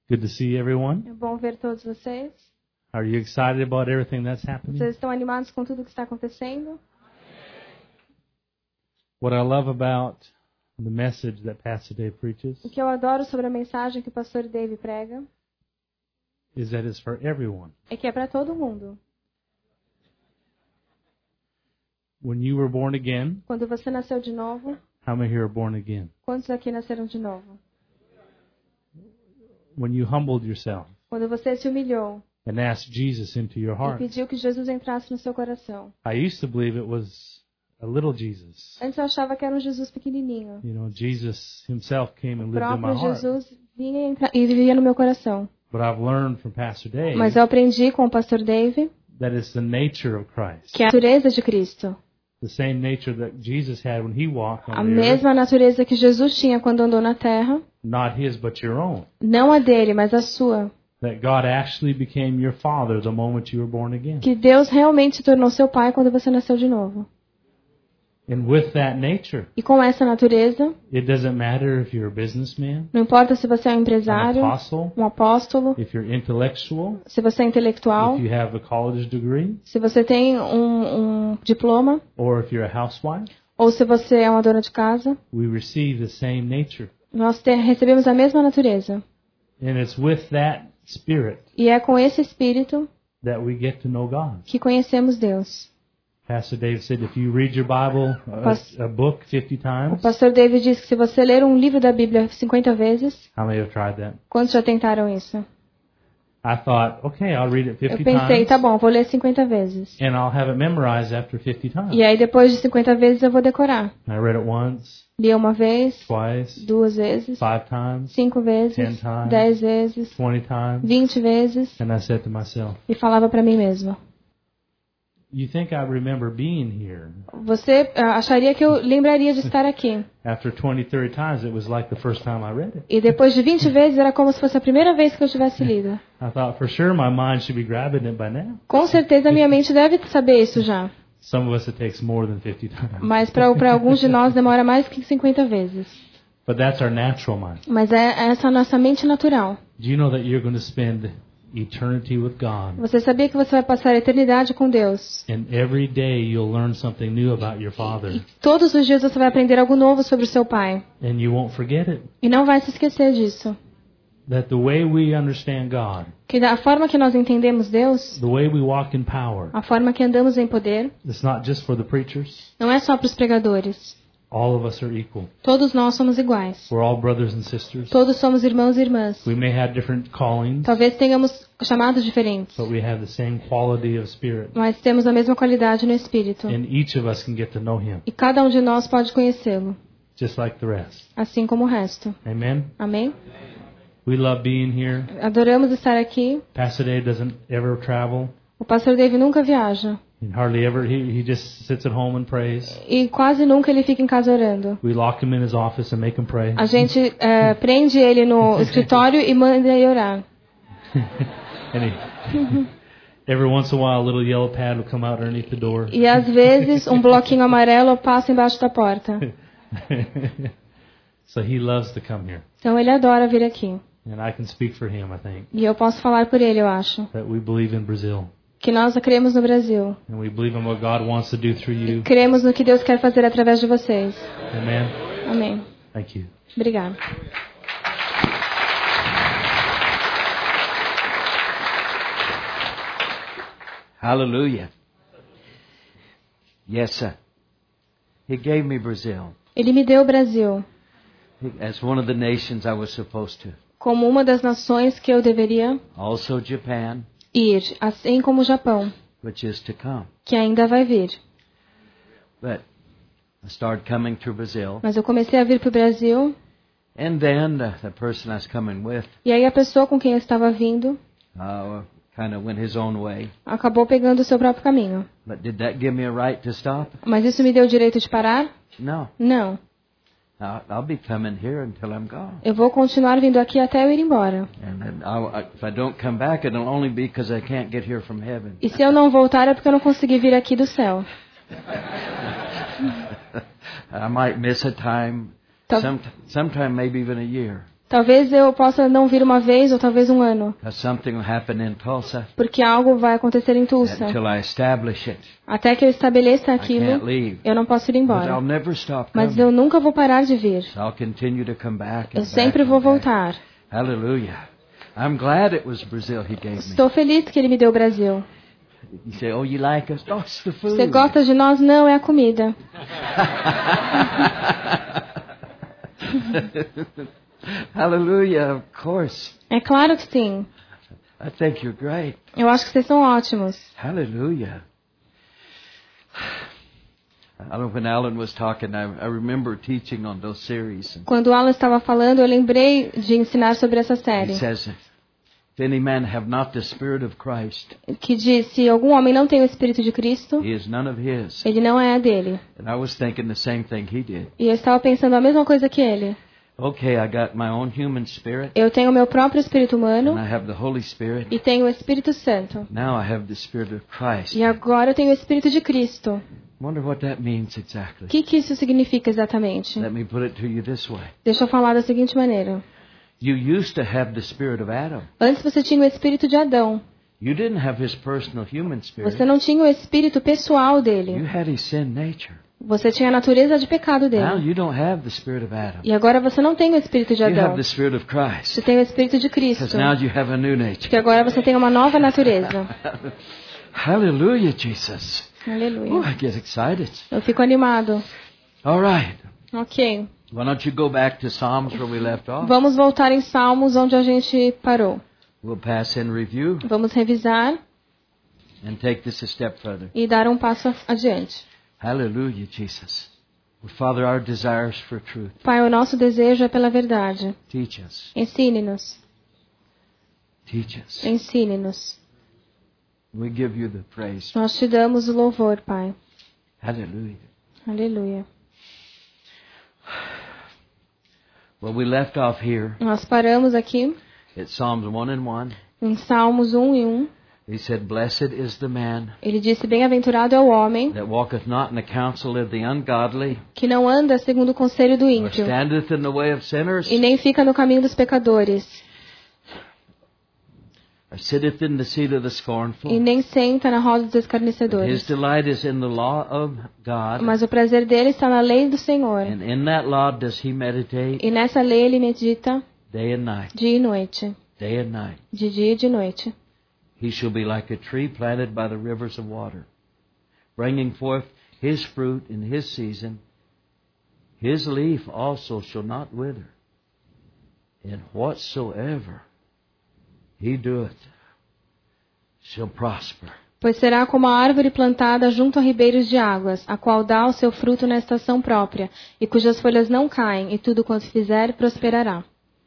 Good to see everyone. É bom ver todos vocês. Are you excited about everything that's happening? Vocês estão animados com tudo que está acontecendo? What I love about the message that Pastor Dave preaches O que eu adoro sobre a mensagem que o pastor Dave prega is that it's for everyone. é que é para todo mundo. When you were born again, Quando você nasceu de novo, how many here are born again? quantos aqui nasceram de novo? When you humbled yourself Quando você se humilhou and asked Jesus into your e heart. pediu que Jesus entrasse no seu coração. I used to believe it was a little Jesus. Antes eu achava que era um Jesus pequenininho. You know, Jesus himself came and O lived in my próprio heart. Jesus vinha e vivia no meu coração. But I've learned from Pastor Dave Mas eu aprendi com o pastor Dave that it's the nature of Christ. que é a natureza de Cristo. The same nature that Jesus had when he walked A on the earth. mesma natureza que Jesus tinha quando andou na terra. Not his, but your own. Não a dele, mas a sua. That God actually became your father the moment you were born again. Que Deus realmente se tornou seu pai quando você nasceu de novo. And with that nature, E com essa natureza, it doesn't matter if you're a businessman, não importa se você é um an empresário, apostle, um apóstolo, if you're intellectual, se você é intelectual, if you have a college degree, se você tem um diploma, or if you're a housewife, ou se você é uma dona de casa, we receive the same nature. nós recebemos a mesma natureza. And it's with that spirit E é com esse espírito that we get to know God. que conhecemos Deus. Pastor Dave said if you read your Bible, a book 50 O times, pastor David diz que se você ler um livro da Bíblia 50 vezes, how many have tried that? quantos já tentaram isso? I thought, okay, I'll read it 50 Eu pensei, times, tá bom, vou ler 50 vezes. and I'll have it memorized after 50 times. E aí depois de 50 vezes eu vou decorar. I read it once, Li uma vez, twice, 2 vezes, 5 times, 5 vezes, 10 times, 10 vezes, 20 times, 20 vezes, and I said to myself, e falava para mim mesmo. you think I remember being here? Você acharia que eu lembraria de estar aqui. After 20, 30 times, it was like the first time I read it. E depois de 20 vezes era como se fosse a primeira vez que eu tivesse lido. I thought for sure my mind should be grabbing it by now. Com certeza a minha mente deve saber isso já. Some of us it takes more than 50 times. Mas para alguns de nós demora mais que 50 vezes. But that's our natural mind. Mas é essa a nossa mente natural. Do you know that you're going to spend eternity with God? Você sabia que você vai passar a eternidade com Deus? And every day you'll learn something new about your Father. Todos os dias você vai aprender algo novo sobre o seu pai. And you won't forget it. E não vai se esquecer disso. That the way we understand God, Que a forma que nós entendemos Deus, the way we walk in power, a forma que andamos em poder, it's not just for the preachers. não é só para os pregadores. All of us are equal. Todos nós somos iguais. We're all brothers and sisters. Todos somos irmãos e irmãs. We may have different callings, Talvez tenhamos chamados diferentes, but we have the same quality of spirit. mas temos a mesma qualidade no espírito. And each of us can get to know Him, E cada um de nós pode conhecê-lo, just like the rest. assim como o resto. Amen? Amém? We love being here. Adoramos estar aqui. Pastor Dave doesn't ever travel. O pastor Dave nunca viaja. And hardly ever, he just sits at home and prays. E quase nunca ele fica em casa orando. We lock him in his office and make him pray. A gente prende ele no escritório e manda ele orar. And every once in a while, a little yellow pad will come out underneath the door. E às vezes um bloquinho amarelo passa embaixo da porta. So he loves to come here. Então ele adora vir aqui. And I can speak for him, I think, E eu posso falar por ele, eu acho. that we believe in Brazil. Que nós cremos no Brasil. And we believe in what God wants to do through you. Cremos no que Deus quer fazer através de vocês. Amen. Amém. Thank you. Obrigada. Hallelujah. Yes, sir. He gave me Brazil Ele me deu o Brasil as one of the nations I was supposed to. como uma das nações que eu deveria Also Japan, ir, assim como o Japão, which is to come. que ainda vai vir. But I started coming to Brazil, Mas eu comecei a vir para o Brasil, and then the person I was coming with e aí a pessoa com quem eu estava vindo kind of went his own way. acabou pegando o seu próprio caminho. But did that give me a right to stop? Mas isso me deu o direito de parar? No. Não. I'll be coming here until I'm gone. Eu vou continuar vindo aqui até eu ir embora. And then if I don't come back, it'll only be because I can't get here from heaven. E se eu não voltar é porque eu não consegui vir aqui do céu. I might miss a time, Tal- sometime maybe even a year. Talvez eu possa não vir uma vez ou talvez um ano, Because something will happen in Tulsa. porque algo vai acontecer em Tulsa. Until I establish it, Até que eu estabeleça I can't aquilo, leave. eu não posso ir But I'll embora. never stop Mas coming. eu nunca vou parar de vir. So I'll continue to come back and Eu sempre back vou and back. voltar. Hallelujah. I'm glad it was Brazil he gave me. Estou feliz que ele me deu o Brasil. You say, oh, you like us? Oh, it's the food. Você gosta de nós? Não, é a comida. Hallelujah, of course. É claro que sim. I think you're great. Eu acho que vocês são ótimos. Hallelujah. I don't know, when Alan was talking, I remember teaching on those series. And Quando o Alan estava falando, eu lembrei de ensinar sobre essa he série. says, if any man have not the Spirit of Christ, Que diz, se algum homem não tem o Espírito de Cristo, he is none of his. ele não é dele. And I was thinking the same thing he did. E eu estava pensando a mesma coisa que ele. Okay, I got my own human spirit, Eu tenho o meu próprio Espírito humano and I have the Holy Spirit. e tenho o Espírito Santo. Now I have the Spirit of Christ. E agora eu tenho o Espírito de Cristo. Wonder what that means O exactly. que isso significa exatamente? Let me put it to you this way. Deixa eu falar da seguinte maneira. You used to have the spirit of Adam. Antes você tinha o Espírito de Adão. You didn't have his personal human spirit. Você não tinha o Espírito pessoal You dele. had his sin nature. Você tinha a natureza de pecado Now dele. you don't have the spirit of Adam. E agora você não tem o Espírito de You have Adão. the spirit of Christ. Você tem o Espírito de Because Cristo. now you have a new nature. Porque agora você tem uma nova natureza. Hallelujah, Jesus. Oh, Aleluia. I get excited. Eu fico animado. All right. Ok. Why don't you go back to Psalms where we left off? Vamos voltar em Salmos onde a gente parou. We'll pass in review Vamos revisar and take this a step further. e dar um passo adiante. Hallelujah, Jesus. Well, Father, our desires for truth. Pai, o nosso desejo é pela verdade. Teach us. Ensine-nos. Teach us. Ensine-nos. We give you the praise. Nós te damos o louvor, Pai. Hallelujah. Aleluia. Well, we left off here Nós paramos aqui at Psalms 1 and 1. em Salmos 1 e 1. He said, Blessed is the man Ele disse, bem-aventurado é o homem that walketh not in the counsel of the ungodly, que não anda segundo o conselho do or ímpio, standeth in the way of sinners, e nem fica no caminho dos pecadores, or sitteth in the seat of the scornful. e nem senta na roda dos His escarnecedores. delight is in the law of God, Mas o prazer dele está na lei do Senhor, and in that law does he meditate e nessa lei ele medita day and night, dia e noite, day and night. de dia e de noite. He shall be like a tree planted by the rivers of water, bringing forth his fruit in his season. His leaf also shall not wither, and whatsoever he doeth shall prosper. Pois será como a árvore plantada junto a ribeiros de águas, a qual dá o seu fruto na estação própria, e cujas folhas não caem, e tudo quanto fizer prosperará.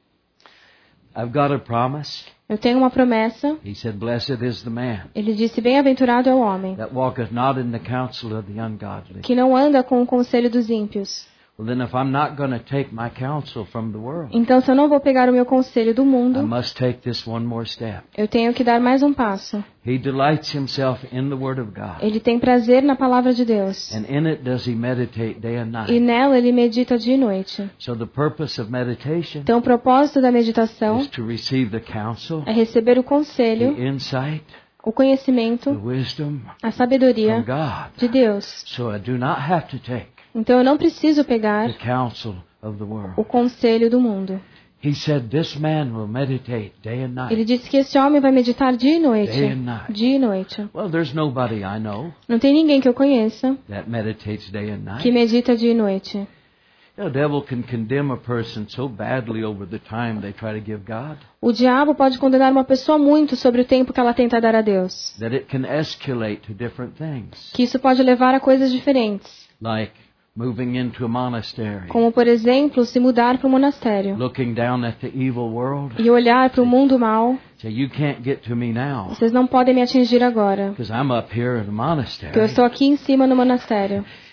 I've got a promise. Eu tenho uma promessa. He said, Blessed is the man Ele disse, bem-aventurado é o homem, that walketh not in the counsel of the ungodly. que não anda com o conselho dos ímpios. Well, then if I'm not going to take my counsel from the world, Então, se eu não vou pegar o meu conselho do I mundo, must take this one more step. eu tenho que dar mais um passo. He delights himself in the Word of God, Ele tem prazer na palavra de Deus. and in it does he meditate day and E night. nela ele medita dia e noite. So the purpose of meditation Então, o propósito da meditação is to receive the counsel, é receber o the conselho, insight, o the conhecimento, wisdom a from sabedoria God. de Deus. So I do not have to take Então, eu não preciso pegar the counsel of the world. o conselho do mundo. He said, This man will meditate day and Ele night. disse que esse homem vai meditar dia e noite. Day and night. Dia e noite. Well, there's nobody I know Não tem ninguém que eu conheça that meditates day and que night. medita dia e noite. The devil can condemn a person so badly over the time they try to give God O diabo pode condenar uma pessoa muito sobre o tempo que ela tenta dar a Deus. that it can escalate to different things, Que isso pode levar a coisas diferentes. like moving into a monastery, Como, por exemplo, se mudar para um monastério. looking down at the evil world. E olhar para o mundo mal. Say, you can't get to me now Vocês não podem me atingir agora. because I'm up here at a Porque eu monastery. estou aqui em cima no monastério.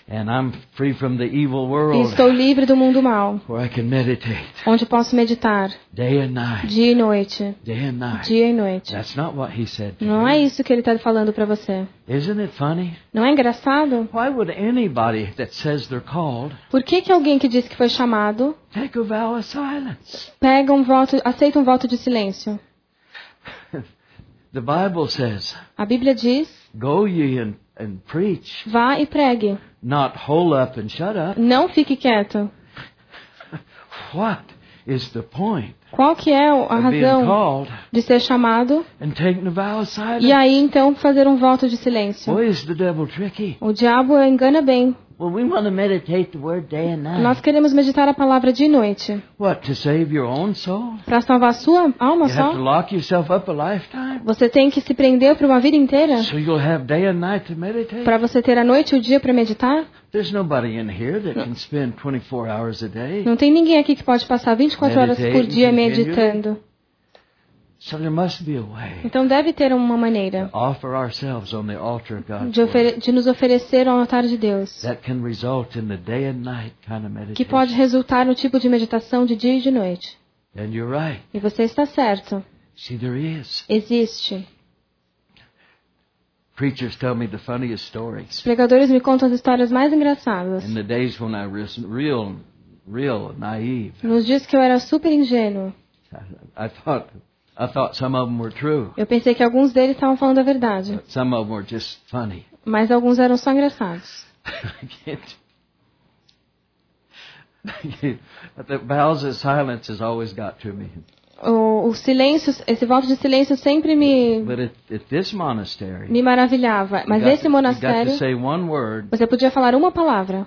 And I'm free from the evil E world estou livre do mundo mal, where I can meditate onde posso meditar day and night, dia e noite, day and night. dia e noite. That's not what he said to Não me. é isso que ele está falando para você. Isn't it funny? Não é engraçado? Why would anybody that says they're called Por que alguém que diz que foi chamado take a vow of silence? aceita um voto de silêncio? The Bible says, A Bíblia diz, go ye and preach, vá e pregue. not hole up and shut up. Não fique quieto. What is the point Qual que é a of being razão called de ser chamado and taking a vow of silence? e aí então fazer um voto de silêncio? Boy, is the devil tricky. O diabo engana bem. Well, we want to meditate the word day and night. Nós queremos meditar a palavra de noite. What, to save your own soul? Para salvar a sua alma You have to só? lock yourself up a lifetime Você tem que se prender por uma vida inteira? so you'll have day and night to meditate? Para você ter a noite e o dia para meditar? There's nobody in here that can spend 24 hours a day. Não tem ninguém aqui que pode passar 24 horas por dia meditando. So there must be a way Então deve ter uma maneira to offer ourselves on the altar of God's word de nos oferecer ao altar de Deus, that can result in the day and night kind of meditation. que pode resultar no tipo de meditação de dia e de noite. And you're right. E você está certo. See, there is. Existe. Preachers tell me the funniest Os stories. pregadores me contam as histórias mais engraçadas. In the days when I was real naive, Nos dias que eu era super ingênuo, I thought some of them were true, eu pensei que alguns deles estavam falando a verdade, but some of them were just funny. mas alguns eram só engraçados. The vows of silence has always got to me. O silêncio, esse voto de silêncio sempre me But at this monastery, maravilhava. Mas nesse you got monastério, to say one word você podia falar uma palavra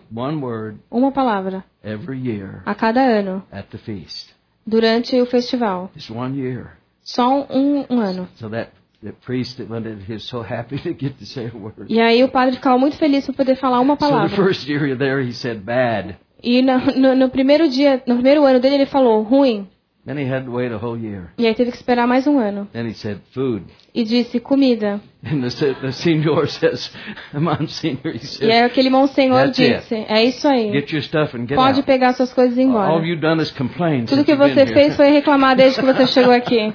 every year a cada ano, at the feast. durante o festival. Just 1 year. Só um ano. So that priest that went in, he was so happy to get to say a word. E aí o padre ficava muito feliz por poder falar uma So the palavra. first year there, he said bad. E no primeiro ano dele, ele falou ruim. Then he had to wait a whole year. E aí teve que esperar mais um ano. Then he said food. E disse comida. And the senior says, the Monsignor, he says, E aí aquele monsenhor That's disse, é isso aí. get your stuff and get Pode out. pegar suas coisas e ir All embora. you've done is complain Tudo since que you've been você here. fez foi reclamar desde que você chegou aqui. I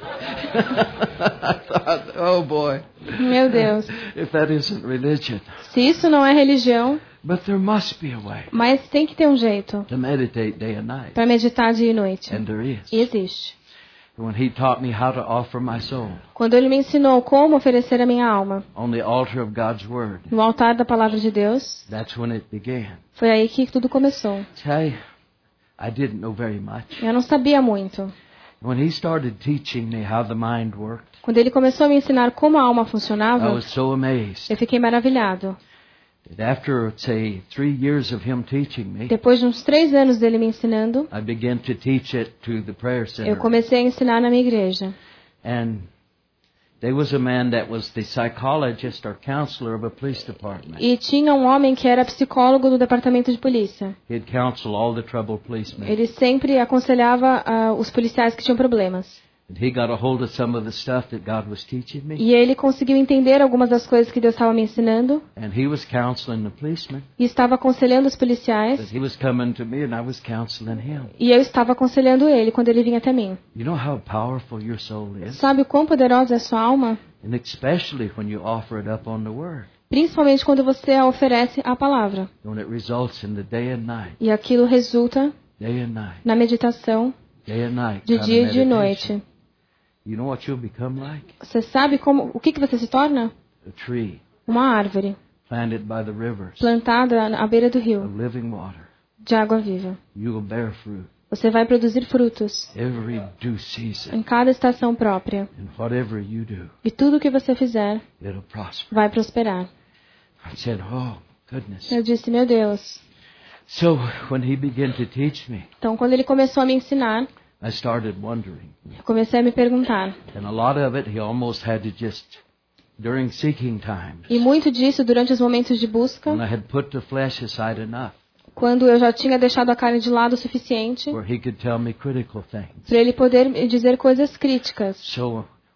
thought, oh boy, Meu Deus. if that isn't religion. Se isso não é religião, But there must be a way mas tem que ter um jeito to meditate day and night. para meditar dia e noite. And there is. E existe. When he taught me how to offer my soul Quando ele me ensinou como oferecer a minha alma on the altar of God's Word, no altar da palavra de Deus, that's when it began. foi aí que tudo começou. I didn't know very much. Eu não sabia muito. When he started teaching me how the mind worked, Quando ele começou a me ensinar como a alma I funcionava, was so amazed. eu fiquei maravilhado. that After, say, 3 years of him teaching me, Depois de uns 3 anos dele me ensinando, I began to teach it to the prayer eu center. comecei a ensinar na minha igreja. And there was a man that was the psychologist or counselor of a police department. E tinha um homem que era psicólogo do departamento de polícia. He'd counsel all the troubled policemen. Ele sempre aconselhava os policiais que tinham problemas. And he got a hold of some of the stuff that God was teaching me. E ele conseguiu entender algumas das coisas que Deus estava me ensinando. And he was counseling the policemen. E estava aconselhando os policiais. But he was coming to me and I was counseling him. E eu estava aconselhando ele quando ele vinha até mim. You know how powerful your soul is? Sabe o quão poderosa é a sua alma? And especially when you offer it up on the Word. Principalmente quando você a oferece a palavra. When it results in the day and night. E aquilo resulta Day and night. na meditação Day and night. de kind of dia e de meditation. noite. You know what you'll become like? Você sabe o que você se torna? A tree Uma árvore planted by the rivers plantada à beira do of rio, living water. de água viva. You will bear fruit Você vai produzir frutos every due season. em cada estação própria. And whatever you do, E tudo o que você fizer it'll prosper. vai prosperar. I said, oh, goodness. Eu disse, meu Deus. So when he began to teach me, Então, quando ele começou a me ensinar, I started wondering. eu comecei a me perguntar. And a lot of it, he almost had to just, during seeking times, E muito disso durante os momentos de busca, when I had put the flesh aside enough, quando eu já tinha deixado a carne de lado o suficiente where he could tell me critical things. para ele poder me dizer coisas críticas. So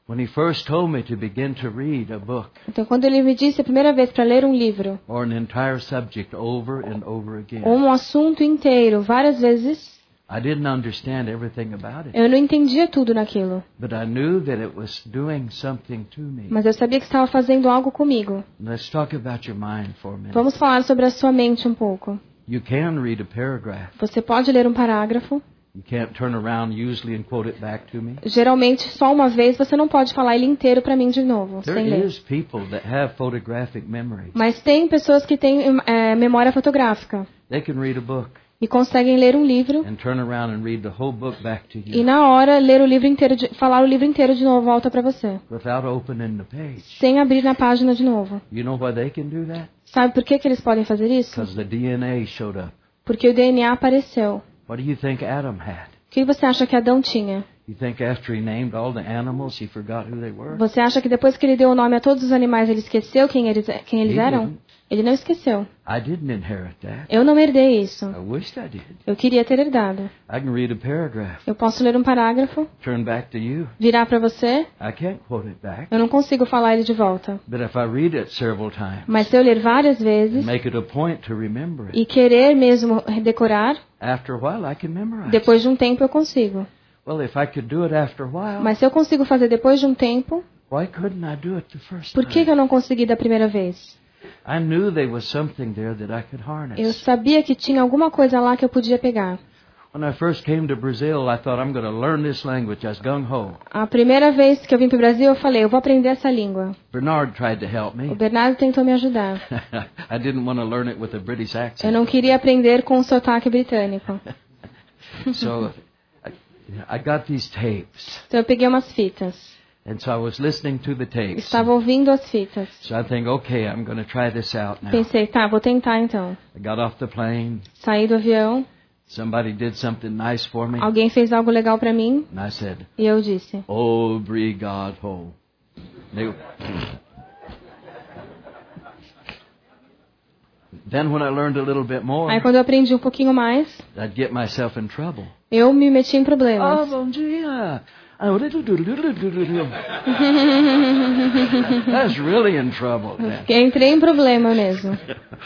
When he first told me to begin to read a book Então, quando ele me disse a primeira vez para ler um livro, or an entire subject over and over again, ou um assunto inteiro, várias vezes, I didn't understand everything about it, eu não entendia tudo naquilo. but I knew that it was doing something to me. Mas eu sabia que estava fazendo algo comigo. Let's talk about your mind for a minute. Vamos falar sobre a sua mente um pouco. You can read a paragraph. Você pode ler um parágrafo. You can't turn around usually and quote it back to me. Geralmente, só uma vez, você não pode falar ele inteiro para mim de novo, There sem ler. is people that have photographic memories. Mas tem pessoas que têm memória fotográfica They can read a book e conseguem ler um livro and turn around and read the whole book back to e you na hora ler o livro inteiro, falar o livro inteiro de novo, volta para você, without opening the page. sem abrir na página de novo. You know why they can do that? Sabe por que eles podem fazer isso? Because the DNA showed up. Porque o DNA apareceu. What do you think Adam had? O que você acha que Adão tinha? You think after he named all the animals, he forgot who they were? Você acha que depois que ele deu o nome a todos os animais, ele esqueceu quem eles He eram? didn't. Ele não esqueceu. I didn't inherit that. Eu não herdei isso. I wished I did. Eu queria ter herdado. I can read a paragraph, Eu posso ler um parágrafo, turn back to you. virar para você. I can't quote it back. Eu não consigo falar ele de volta. But if I read it several times Mas se eu ler várias and vezes make it a point to remember it, e querer mesmo decorar, after a while I can memorize. depois de um tempo eu consigo. Well, if I could do it after a while, Mas se eu consigo fazer depois de um tempo, why couldn't I do it the first por que time? eu não consegui da primeira vez? I knew there was something there that I could Eu harness. sabia que tinha alguma coisa lá que eu podia pegar. When I first came to Brazil, I thought I'm going to learn this language. I was gung-ho. A primeira vez que eu vim para o Brasil, eu falei, eu vou aprender essa língua. Bernard tried to help O me. Bernardo tentou me ajudar. I didn't want to learn it with a British Eu accent. não queria aprender com o sotaque britânico. So I got these tapes. Então eu peguei umas fitas. And so I was listening to the tapes. Estava ouvindo as fitas. So I think, okay, I'm going to try this out now. Pensei, tá, vou tentar então. I got off the plane. Saí do avião, Somebody did something nice for me. alguém fez algo legal para mim And I said, e eu disse, obrigado. Then when I learned a little bit more, aí quando eu aprendi um pouquinho mais, I'd get myself in trouble. eu me meti em Oh, problemas. bom dia. I was really in trouble then. Eu entrei em problema mesmo.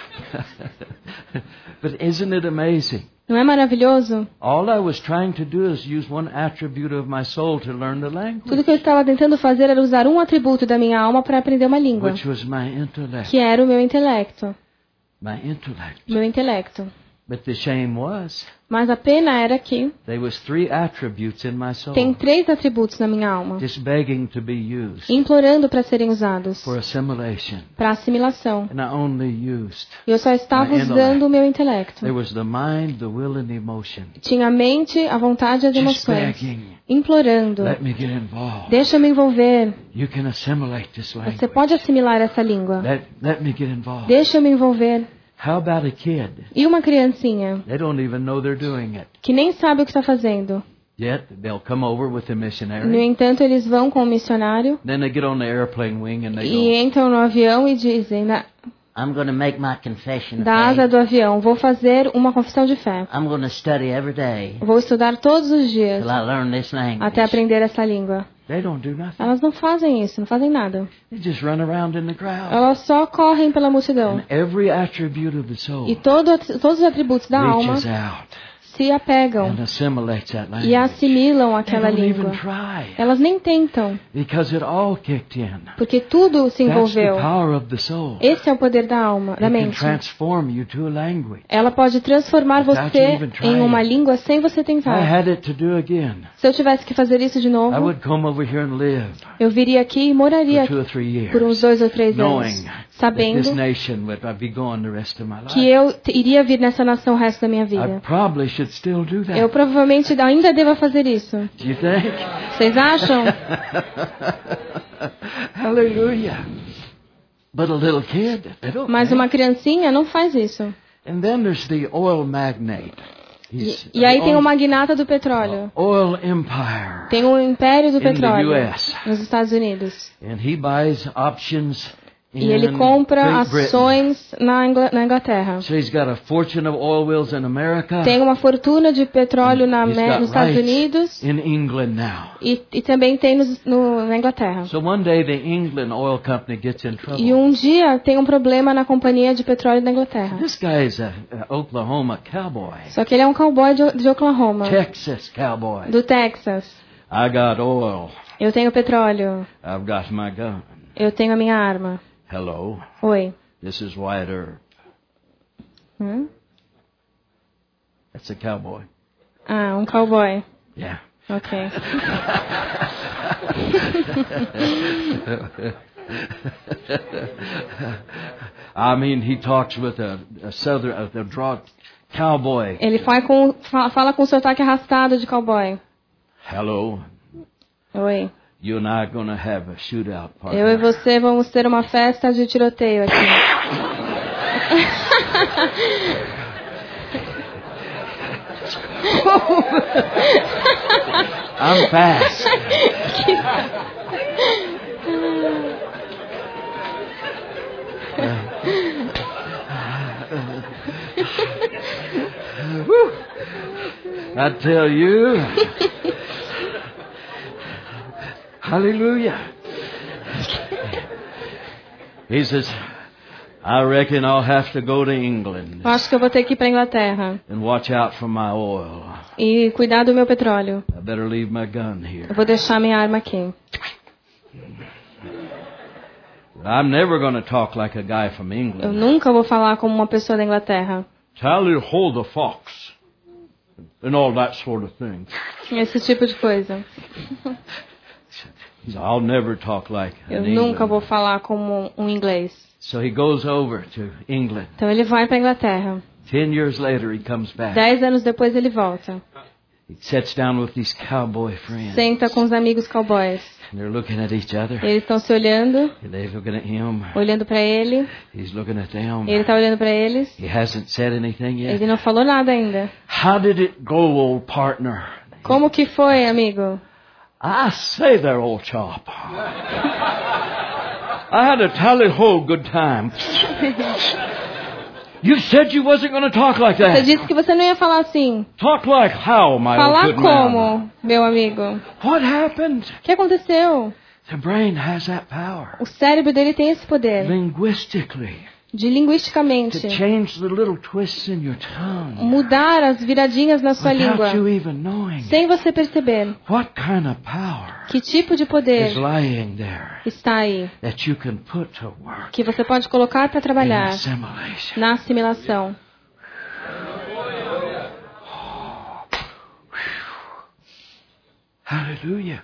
But isn't it amazing? Não é maravilhoso? All I was trying to do is use one attribute of my soul to learn the language, Tudo que eu estava tentando fazer era usar um atributo da minha alma para aprender uma língua, which was my intellect. que era o meu intelecto. My intellect. Meu intelecto. But the shame was, Mas a pena era que there was 3 attributes in my soul, tem 3 atributos na minha alma, just begging to be used implorando para serem usados, for assimilation. para assimilação. And I only used. E eu só estava My intellect. usando o meu intelecto. There was the mind, the will, and the emotion. Tinha a mente, a vontade e as Just emoções. begging, Implorando. let me get involved. Deixa eu me envolver. You can assimilate this Você language. pode assimilar essa língua. Let me get involved. Deixa eu me envolver. How about a kid? E uma criancinha They don't even know they're doing it. que nem sabe o que está fazendo. Yet they'll come over with the No missionary. entanto, eles vão com o missionário Then they get on the airplane wing and they e go, entram no avião e dizem, I'm going to make my confession of da asa faith. do avião, vou fazer uma confissão de fé. I'm going to study every day Vou estudar todos os dias till I learn this language. até aprender essa língua. they don't do nothing. Elas não fazem isso, não fazem nada. They just run around in the crowd. Elas só correm pela multidão. And every attribute of the soul E todos os atributos da alma reaches out se apegam and assimilates that e language. assimilam They aquela don't even língua. try Elas nem tentam, because it all kicked in. porque tudo se That's the envolveu. power of the soul. Esse é o poder da alma, da It can mente. transform you to a language. Ela pode transformar Without você you even trying. em uma língua sem você I tentar. had it to do again. Se eu tivesse que fazer isso de I novo, would come over here and live eu viria aqui e for moraria 2 or 3 years, por uns 2 ou 3 knowing anos, that this sabendo nation would be gone the rest of my life. que eu iria vir nessa nação o resto da minha I vida. probably should still do that. Eu provavelmente ainda deva fazer isso. Do you think? Vocês acham? Hallelujah. But a little kid, they don't Mas think. uma criancinha não faz isso. And then there's the oil magnate. He's E aí tem o owns magnata do petróleo. oil empire. Tem o império do In the petróleo US. nos Estados Unidos. And he buys options E ele compra ações na Inglaterra. So he's got a fortune of oil wells in America. Tem uma fortuna de petróleo He's got nos Estados rights Unidos in England now. e também tem na Inglaterra. So one day the England oil company gets in trouble. E um dia tem um problema na companhia de petróleo da Inglaterra. This guy is a Oklahoma cowboy. Só que ele é um cowboy de Oklahoma, Texas cowboy. do Texas. I got oil. Eu tenho petróleo. I've got my gun. Eu tenho a minha arma. Hello. Oi. This is Wyatt Earp. That's a cowboy. Ah, um cowboy. Yeah. Ok. I mean, he talks with a southern, a draw cowboy. Ele fala com sotaque arrastado de cowboy. Hello. Oi. You and I are going to have a shootout party. Eu e você vamos ter uma festa de tiroteio aqui. I'm fast. I tell you. Hallelujah. He says, I reckon I'll have to go to England Eu acho que eu vou ter que ir para Inglaterra and watch out for my oil. e cuidar do meu petróleo. I better leave my gun here. Eu vou deixar minha arma aqui. I'm never going to talk like a guy from Eu England. nunca vou falar como uma pessoa da Inglaterra. Tally hold the fox and all that sort of thing. Esse tipo de coisa. I'll never talk like Eu an nunca vou England. falar como um inglês. So he goes over to England. Então ele vai para Inglaterra. 10 years later, he comes back. 10 anos depois ele volta. He sits down with these cowboy friends. Senta com os amigos cowboys. And they're looking at each other. Eles estão se olhando, And they're looking at him. olhando para ele. He's looking at them. Ele está olhando para eles. He hasn't said anything yet. Ele não falou nada ainda. How did it go, old partner? Como que foi, amigo? I say there, old chop. I had a tally-ho good time. You said you wasn't going to talk like Você that. disse que você não ia falar assim. Talk like how, my old Falar good man? como, meu amigo? What happened? O que aconteceu? The brain has that power. O cérebro dele tem esse poder Linguistically. de linguisticamente To change the little twists in your tongue. mudar as viradinhas na sua língua Without you even knowing. sem você perceber. What kind of power Que tipo de is poder lying there está aí that you can put to work que você pode colocar para in trabalhar assimilation? na assimilação? Hallelujah.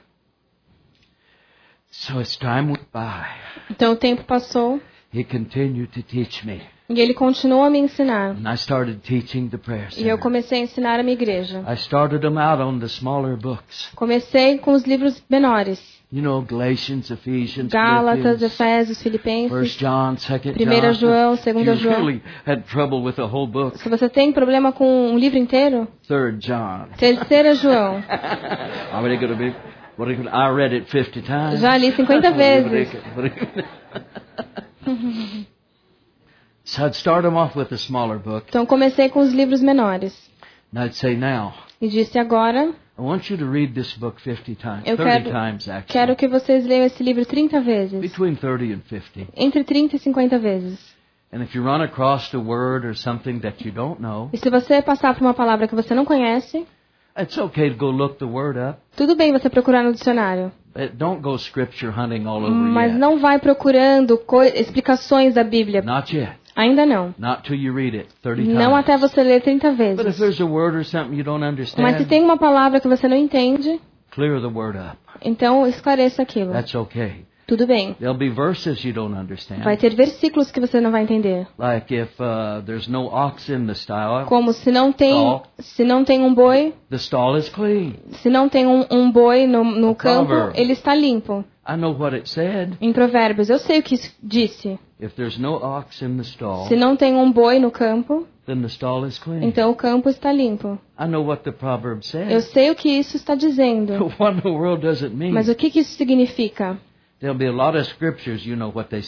So as time went by, Então o tempo passou he continued to teach me. e ele continuou a me ensinar. And I started teaching the prayer E eu center. comecei a ensinar a minha igreja. I started them out on the smaller books. Comecei com os livros menores. You know, Galatians, Ephesians, Gálatas, Philippians, Efésios, 1 Filipenses, John, 2 1 João, John. 2 You João. really had trouble with the whole book. Se você tem problema com um livro inteiro, 3 John. 3 João. I'm really going to be. I read it 50 times. Já li 50 vezes. So I'd start them off with the smaller book. Então comecei com os livros menores. And I'd say, now, E disse agora, I want you to read this book 50 times. eu 30 times, actually. quero que vocês leiam esse livro 30 vezes. Between 30 and 50. Entre 30 e 50 vezes. And if you run across a word or something that you don't know, E se você passar por uma palavra que você não conhece, it's okay to go look the word up. tudo bem você procurar no dicionário. But don't go scripture hunting all over Mas yet. não vai procurando explicações da Bíblia. Not yet. Ainda não. Not till you read it 30 times. Não até você ler 30 But if vezes. there's a word or something you don't Mas se understand, tem uma palavra que você não entende, clear the word up. então esclareça aquilo. That's okay. Tudo bem. There'll be verses you don't understand. Vai ter versículos que você não vai entender. Like if there's no ox in the stall, Como se não tem um boi, the stall is clean. se não tem um boi no campo, Proverb. ele está limpo. I know what it said. Em Provérbios, eu sei o que isso disse. If there's no ox in the stall, Se não tem um boi no campo, then the stall is clean. então o campo está limpo. I know what the proverb Eu says. sei o que isso está dizendo. What in the world does it mean? Mas o que isso significa? There'll be a lot of scriptures, you know what they say.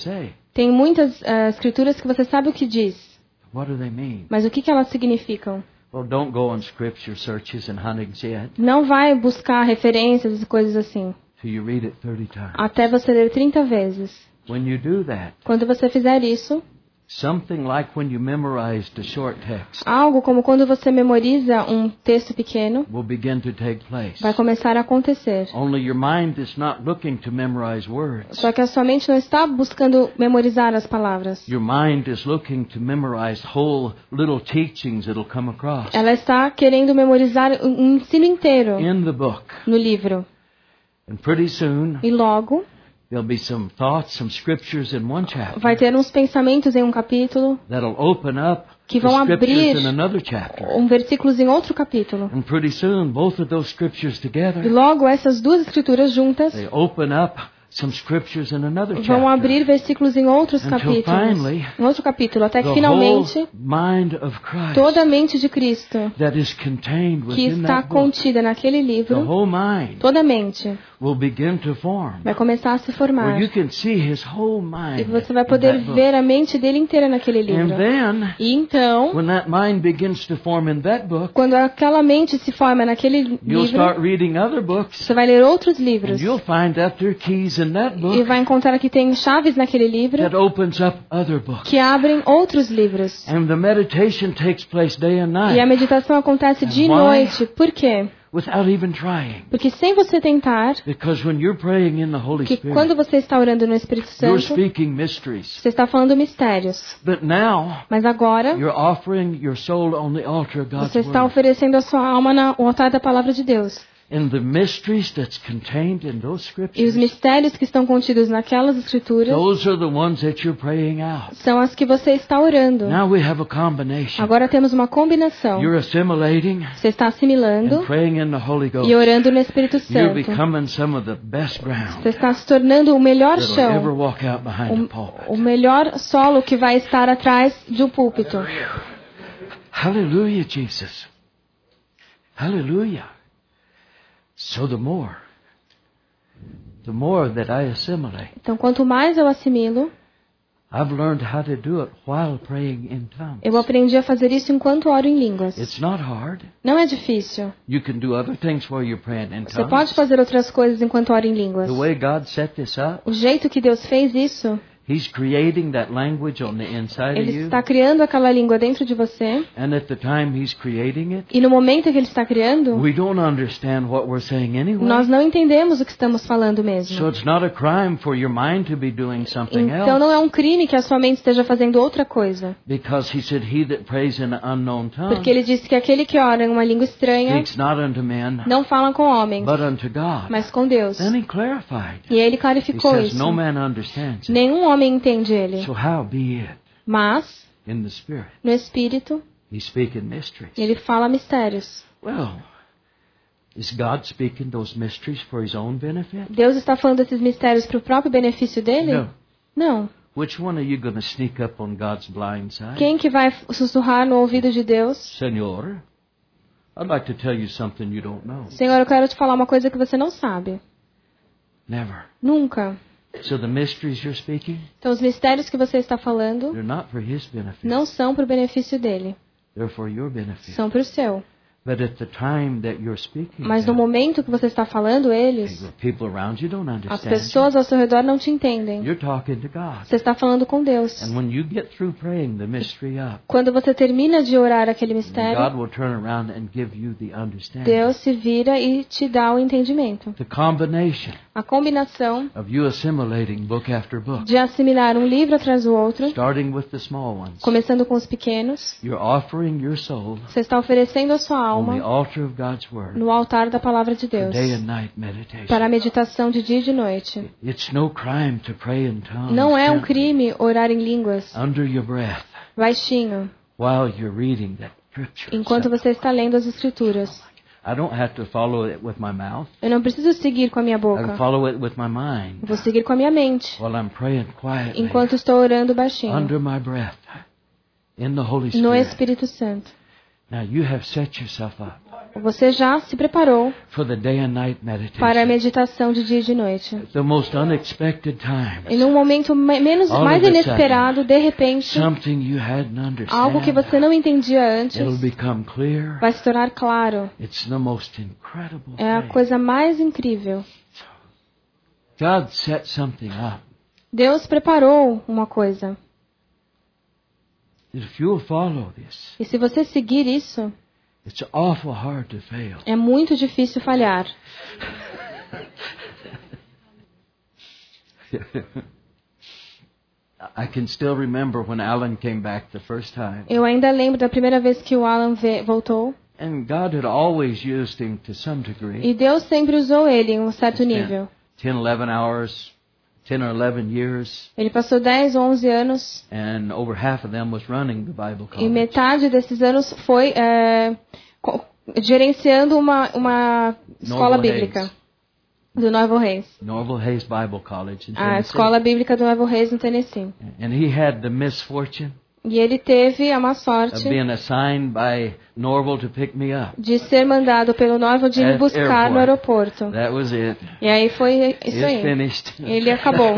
Tem muitas escrituras que você sabe o que diz, What do they mean? mas o que elas significam? Well, don't go on scripture searches and huntings yet Não vai buscar referências e coisas assim, till you read it 30 times. até você ler 30 vezes. When you do that, Quando você fizer isso, something like when you memorized a short text algo como quando você memoriza um texto pequeno, will begin to take place. vai começar a acontecer. Only your mind is not looking to memorize words. Só que a sua mente não está buscando memorizar as palavras. Your mind is looking to memorize whole little teachings that'll come across Ela está querendo memorizar um ensino inteiro in the book. no livro. And pretty soon, E logo there'll be some thoughts, some scriptures in one chapter vai ter uns pensamentos em um capítulo, that'll open up que the vão scriptures abrir in another chapter. versículos em outro capítulo. And pretty soon, both of those scriptures E together, logo essas duas escrituras juntas they open up some scriptures in another vão abrir chapter. versículos em outros Until capítulos. finally, Em outro capítulo, até que The finalmente whole mind of Christ toda a mente de Cristo that is contained que within está that book, contida naquele the livro, whole mind toda a mente will begin to form. vai começar a se formar. Where you can see his whole mind E você vai in poder that book. ver a mente dele inteira naquele And livro. then, E então, when that mind begins to form in that book, quando aquela mente se forma naquele you'll start livro, reading other books, você vai ler outros and livros. you'll find that there are keys in that E book vai encontrar que tem chaves naquele livro that opens up other books. que abrem outros livros. And the meditation takes place day and E a night meditação acontece de why? noite. Por quê? without even trying. Porque sem você tentar, Because when you're praying in the Holy que Spirit, quando você está orando no Espírito you're Santo, speaking mysteries. você está falando mistérios. But now, Mas agora, you're offering your soul on the altar of God's você está Word. oferecendo a sua alma no altar da palavra de Deus. And the mysteries that's contained in those E os scriptures, mistérios que estão contidos naquelas escrituras those are the ones that you're praying out. são as que você está orando. Now we have a combination. Agora temos uma combinação. You're assimilating Você está assimilando and praying in the Holy Ghost. e orando no Espírito You're Santo. becoming some of the best ground Você está se tornando o melhor that'll ever chão, walk out behind the pulpit. o melhor solo que vai estar atrás do púlpito. Hallelujah, Jesus. Hallelujah. So the more that I assimilate, Então, quanto mais eu assimilo, I've learned how to do it while praying in tongues. eu aprendi a fazer isso enquanto oro em línguas. It's not hard. Não é difícil. You can do other things while you're praying in Você pode tongues. fazer outras coisas enquanto ora em línguas. The way God set this up, O jeito que Deus fez isso, He's creating that language on the inside of Ele you. está criando aquela língua dentro de você. And at the time He's creating it, E no momento que Ele está criando, we don't understand what we're saying anyway. nós não entendemos o que estamos falando So mesmo. it's not a crime for your mind to be doing something Então não else. é um crime que a sua mente esteja fazendo outra coisa. Because He said, He that prays in an unknown tongue Porque Ele disse que aquele que ora em uma língua estranha speaks not unto men, não fala com homens, but unto God. mas com Deus. Then He clarified. E Ele He clarificou says, isso. no man understands it. Nenhum homem entende Ele. So how be it Mas, in the Spirit? no Espírito, He's speaking mysteries. Ele fala mistérios. Well, is God speaking those mysteries for His own benefit? Deus está falando desses mistérios para o próprio benefício dele? No. Não. Which one are you going to sneak up on God's blind side? Quem que vai sussurrar no ouvido de Deus? Senor, I'd like to tell you something you don't know. Senhor, eu quero te falar uma coisa que você não sabe. Never. Nunca. So the mysteries you're speaking, Então, os mistérios que você está falando they're not for His benefit. não são para o benefício dele. They're for your benefit. São para o seu. But at the time that you're speaking, Mas no momento que você está falando eles, people around you don't as understand. pessoas ao seu redor não te entendem. You're talking to God. Você está falando com Deus. And when you get through praying the mystery up, Quando você termina de orar aquele God mistério, will turn around and give you the understanding. Deus se vira e te dá o entendimento. The combination A combinação of you assimilating book after book, de assimilar um livro atrás do outro, starting with the small ones. começando com os pequenos, You're offering your soul você está oferecendo a sua on the alma altar of God's Word no altar da palavra de for Deus, day and night meditation. para a meditação de dia e de noite. It's no crime to pray in tongues Não é um gently, crime orar em línguas, under your breath baixinho, while you're reading that scripture. enquanto você está lendo as Escrituras. I don't have to follow it with my mouth. Eu não preciso seguir com a minha I can boca. follow it with my mind Eu vou seguir com a minha mente, while I'm praying quietly enquanto estou orando baixinho, under my breath in the Holy no Spirit. Espírito Santo. Now you have set yourself up Você já se preparou for the day and night para a meditation. meditação de dia e de noite. The most unexpected times. E num momento mais inesperado, de repente, Something you hadn't algo que understood. você não entendia antes It'll become clear. vai se tornar claro. It's the most incredible É a thing. coisa mais incrível. God set something up. Deus preparou uma coisa. If you'll follow this, E se você seguir isso, it's awful hard to fail. é muito difícil falhar. I can still remember when Alan came back the first time. Eu ainda lembro da primeira vez que o Alan voltou. And God had always used him to some degree. E Deus sempre usou ele em um certo nível. 10, 11 hours, 10 or 11 years, Ele passou 10 ou 11 anos. and over half of them was running the Bible E college. metade desses anos foi gerenciando uma escola Norval bíblica. Hayes. Do Norval Hayes. Norval Hayes Bible College in A Tennessee. escola bíblica do Norval Hayes no Tennessee. And he had the misfortune E ele teve a má of sorte being assigned by Norval to pick me up. de ser mandado pelo Norval de me At buscar no airport. aeroporto. That was it. E aí foi isso It's aí. finished. Ele acabou.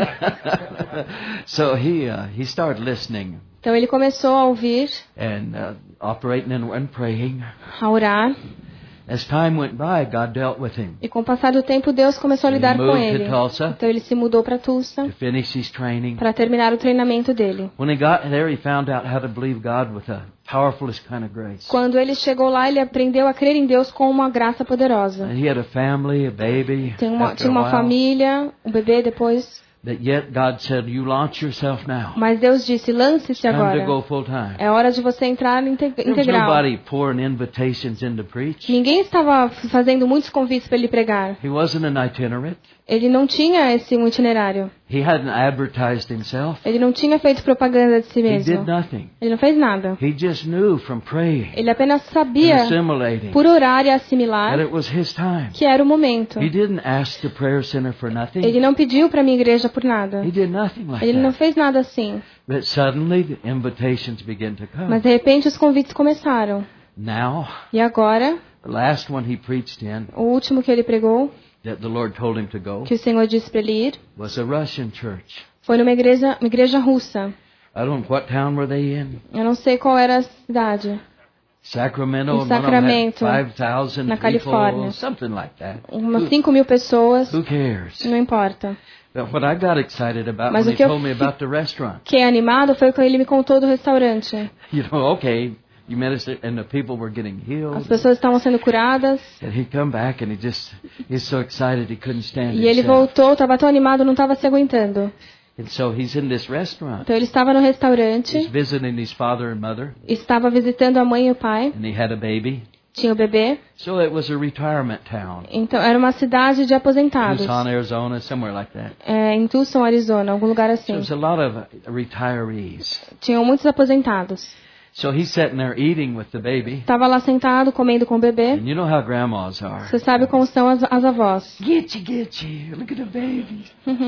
So he started listening Então ele começou a ouvir, and operating and praying. a orar. As time went by, God dealt with him E com o passar do tempo, Deus começou a He lidar com moved ele. to Tulsa Então ele se mudou para Tulsa to finish his training. para terminar o treinamento dele. When he got there, he found out how to believe God with a powerfulest kind of grace. Quando ele chegou lá, ele aprendeu a crer em Deus com uma graça poderosa. And he had a family, a baby. Tinha after uma a while. família, um bebê depois. That yet God said, "You launch yourself now. Mas Deus disse, lance-se Time to agora. go full time." É hora de você entrar There was integral. nobody pouring invitations in to preach. Ninguém estava fazendo muitos convites para ele pregar. He wasn't an itinerant. Ele não tinha um itinerário. He hadn't advertised himself. Ele não tinha feito propaganda de si He mesmo. did nothing. Ele não fez nada. He just knew from praying Ele apenas and sabia, assimilating por orar e that assimilar, it was his time. que era o momento. He didn't ask the prayer center for nothing. Ele não pediu para minha igreja por nada. He did nothing like Ele não that. fez nada assim. But suddenly the invitations began to come. Mas de repente os convites começaram. Now, E agora, the last one he preached in, o último que ele pregou, that the Lord told him to go, que o Senhor disse para ele ir, was a Russian church. foi numa igreja russa. I don't know what town were they in. Eu não sei qual era a cidade. Sacramento. Em and one of them had Sacramento, 5,000 na people, Califórnia. something like that. Umas 5.000 pessoas, Who cares? não importa. But what I got excited about Mas when o he que eu told me about the restaurant. Fiquei animado foi quando ele me contou do restaurante. You know, okay, you ministered and the people were getting As healed. pessoas estavam sendo curadas. And he'd come back and he's so excited he couldn't stand E ele himself. voltou, estava tão animado, não estava se aguentando. And so he's in this restaurant. Então ele estava no He's restaurante, visiting his father and mother, estava visitando a mãe e o pai, and he had a baby. tinha o bebê. So it was a retirement town. Então era uma cidade de aposentados. Tucson, Arizona, somewhere like that. Em Tucson, Arizona, algum lugar So assim. there's a lot of retirees. Tinham muitos aposentados. So he's sitting there eating with the baby. Estava lá sentado, comendo com o bebê. And you know how grandmas are. Você sabe como são as avós. Get you. Look at the baby.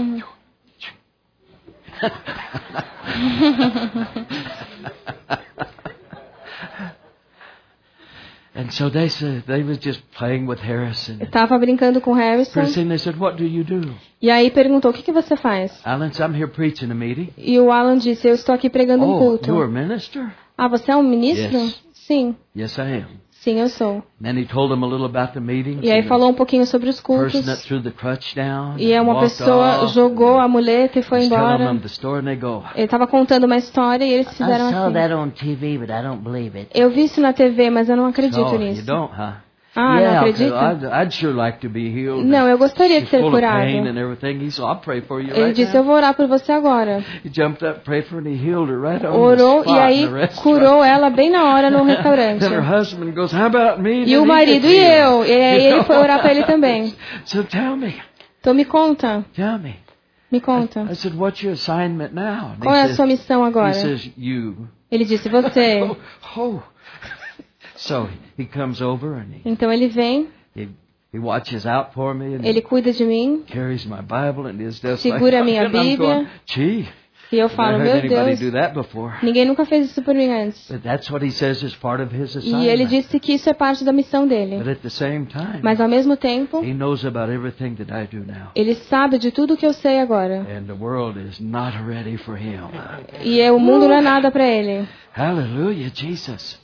And so they said they was just playing with Harrison. Estava brincando com o Harrison. Pretty soon they said, "What do you do?" E aí perguntou, o que você faz? Alan said, "I'm here preaching a meeting." E o Alan disse, eu estou aqui pregando um Oh, culto. you're a minister? Ah, você é um ministro? Yes. Sim, Yes, I am. sim, eu sou. Then he told them a little about the meeting. E aí falou um pouquinho sobre os Person cultos. that threw the crutch down. E uma walked pessoa off, jogou a muleta e foi He's telling embora. them the story and they go. Ele estava contando uma história e eles I fizeram saw assim. that on TV, but I don't believe it. Eu vi isso na TV, mas eu não acredito Oh, you nisso. don't, huh? Ah, não yeah, acredita? I'd sure like to be healed. Não, eu gostaria de She's ser full of curado. pain and everything. He said, "I'll pray for you Ele right disse, now." eu vou orar por você agora. He jumped up, prayed for her, and he healed her right on Orou the e spot aí in the restaurant. curou ela bem na hora no restaurante. Then her husband goes, "How about me?" E Then o he marido, gets e healed. eu? E aí You ele know? foi orar para ele também. So tell me. Então me conta, Me conta. I said, "What's your assignment now?" And Qual é a sua missão he agora? says, "You." Ele disse, você. Oh. So he comes over and Então ele vem, he watches out for me and ele cuida de mim, carries my Bible and is just segura a minha and I'm Bíblia. going, "Gee, E eu I've falo, never heard meu anybody Deus, do that before. ninguém nunca fez isso por mim antes. But that's what he says is part of his E ele assignment. disse que isso é parte da missão But dele. at the same time, Mas ao mesmo tempo, he knows about everything that I do now. ele sabe de tudo que eu sei agora. And the world is not ready for him. E o mundo não é nada para ele. Hallelujah, Jesus.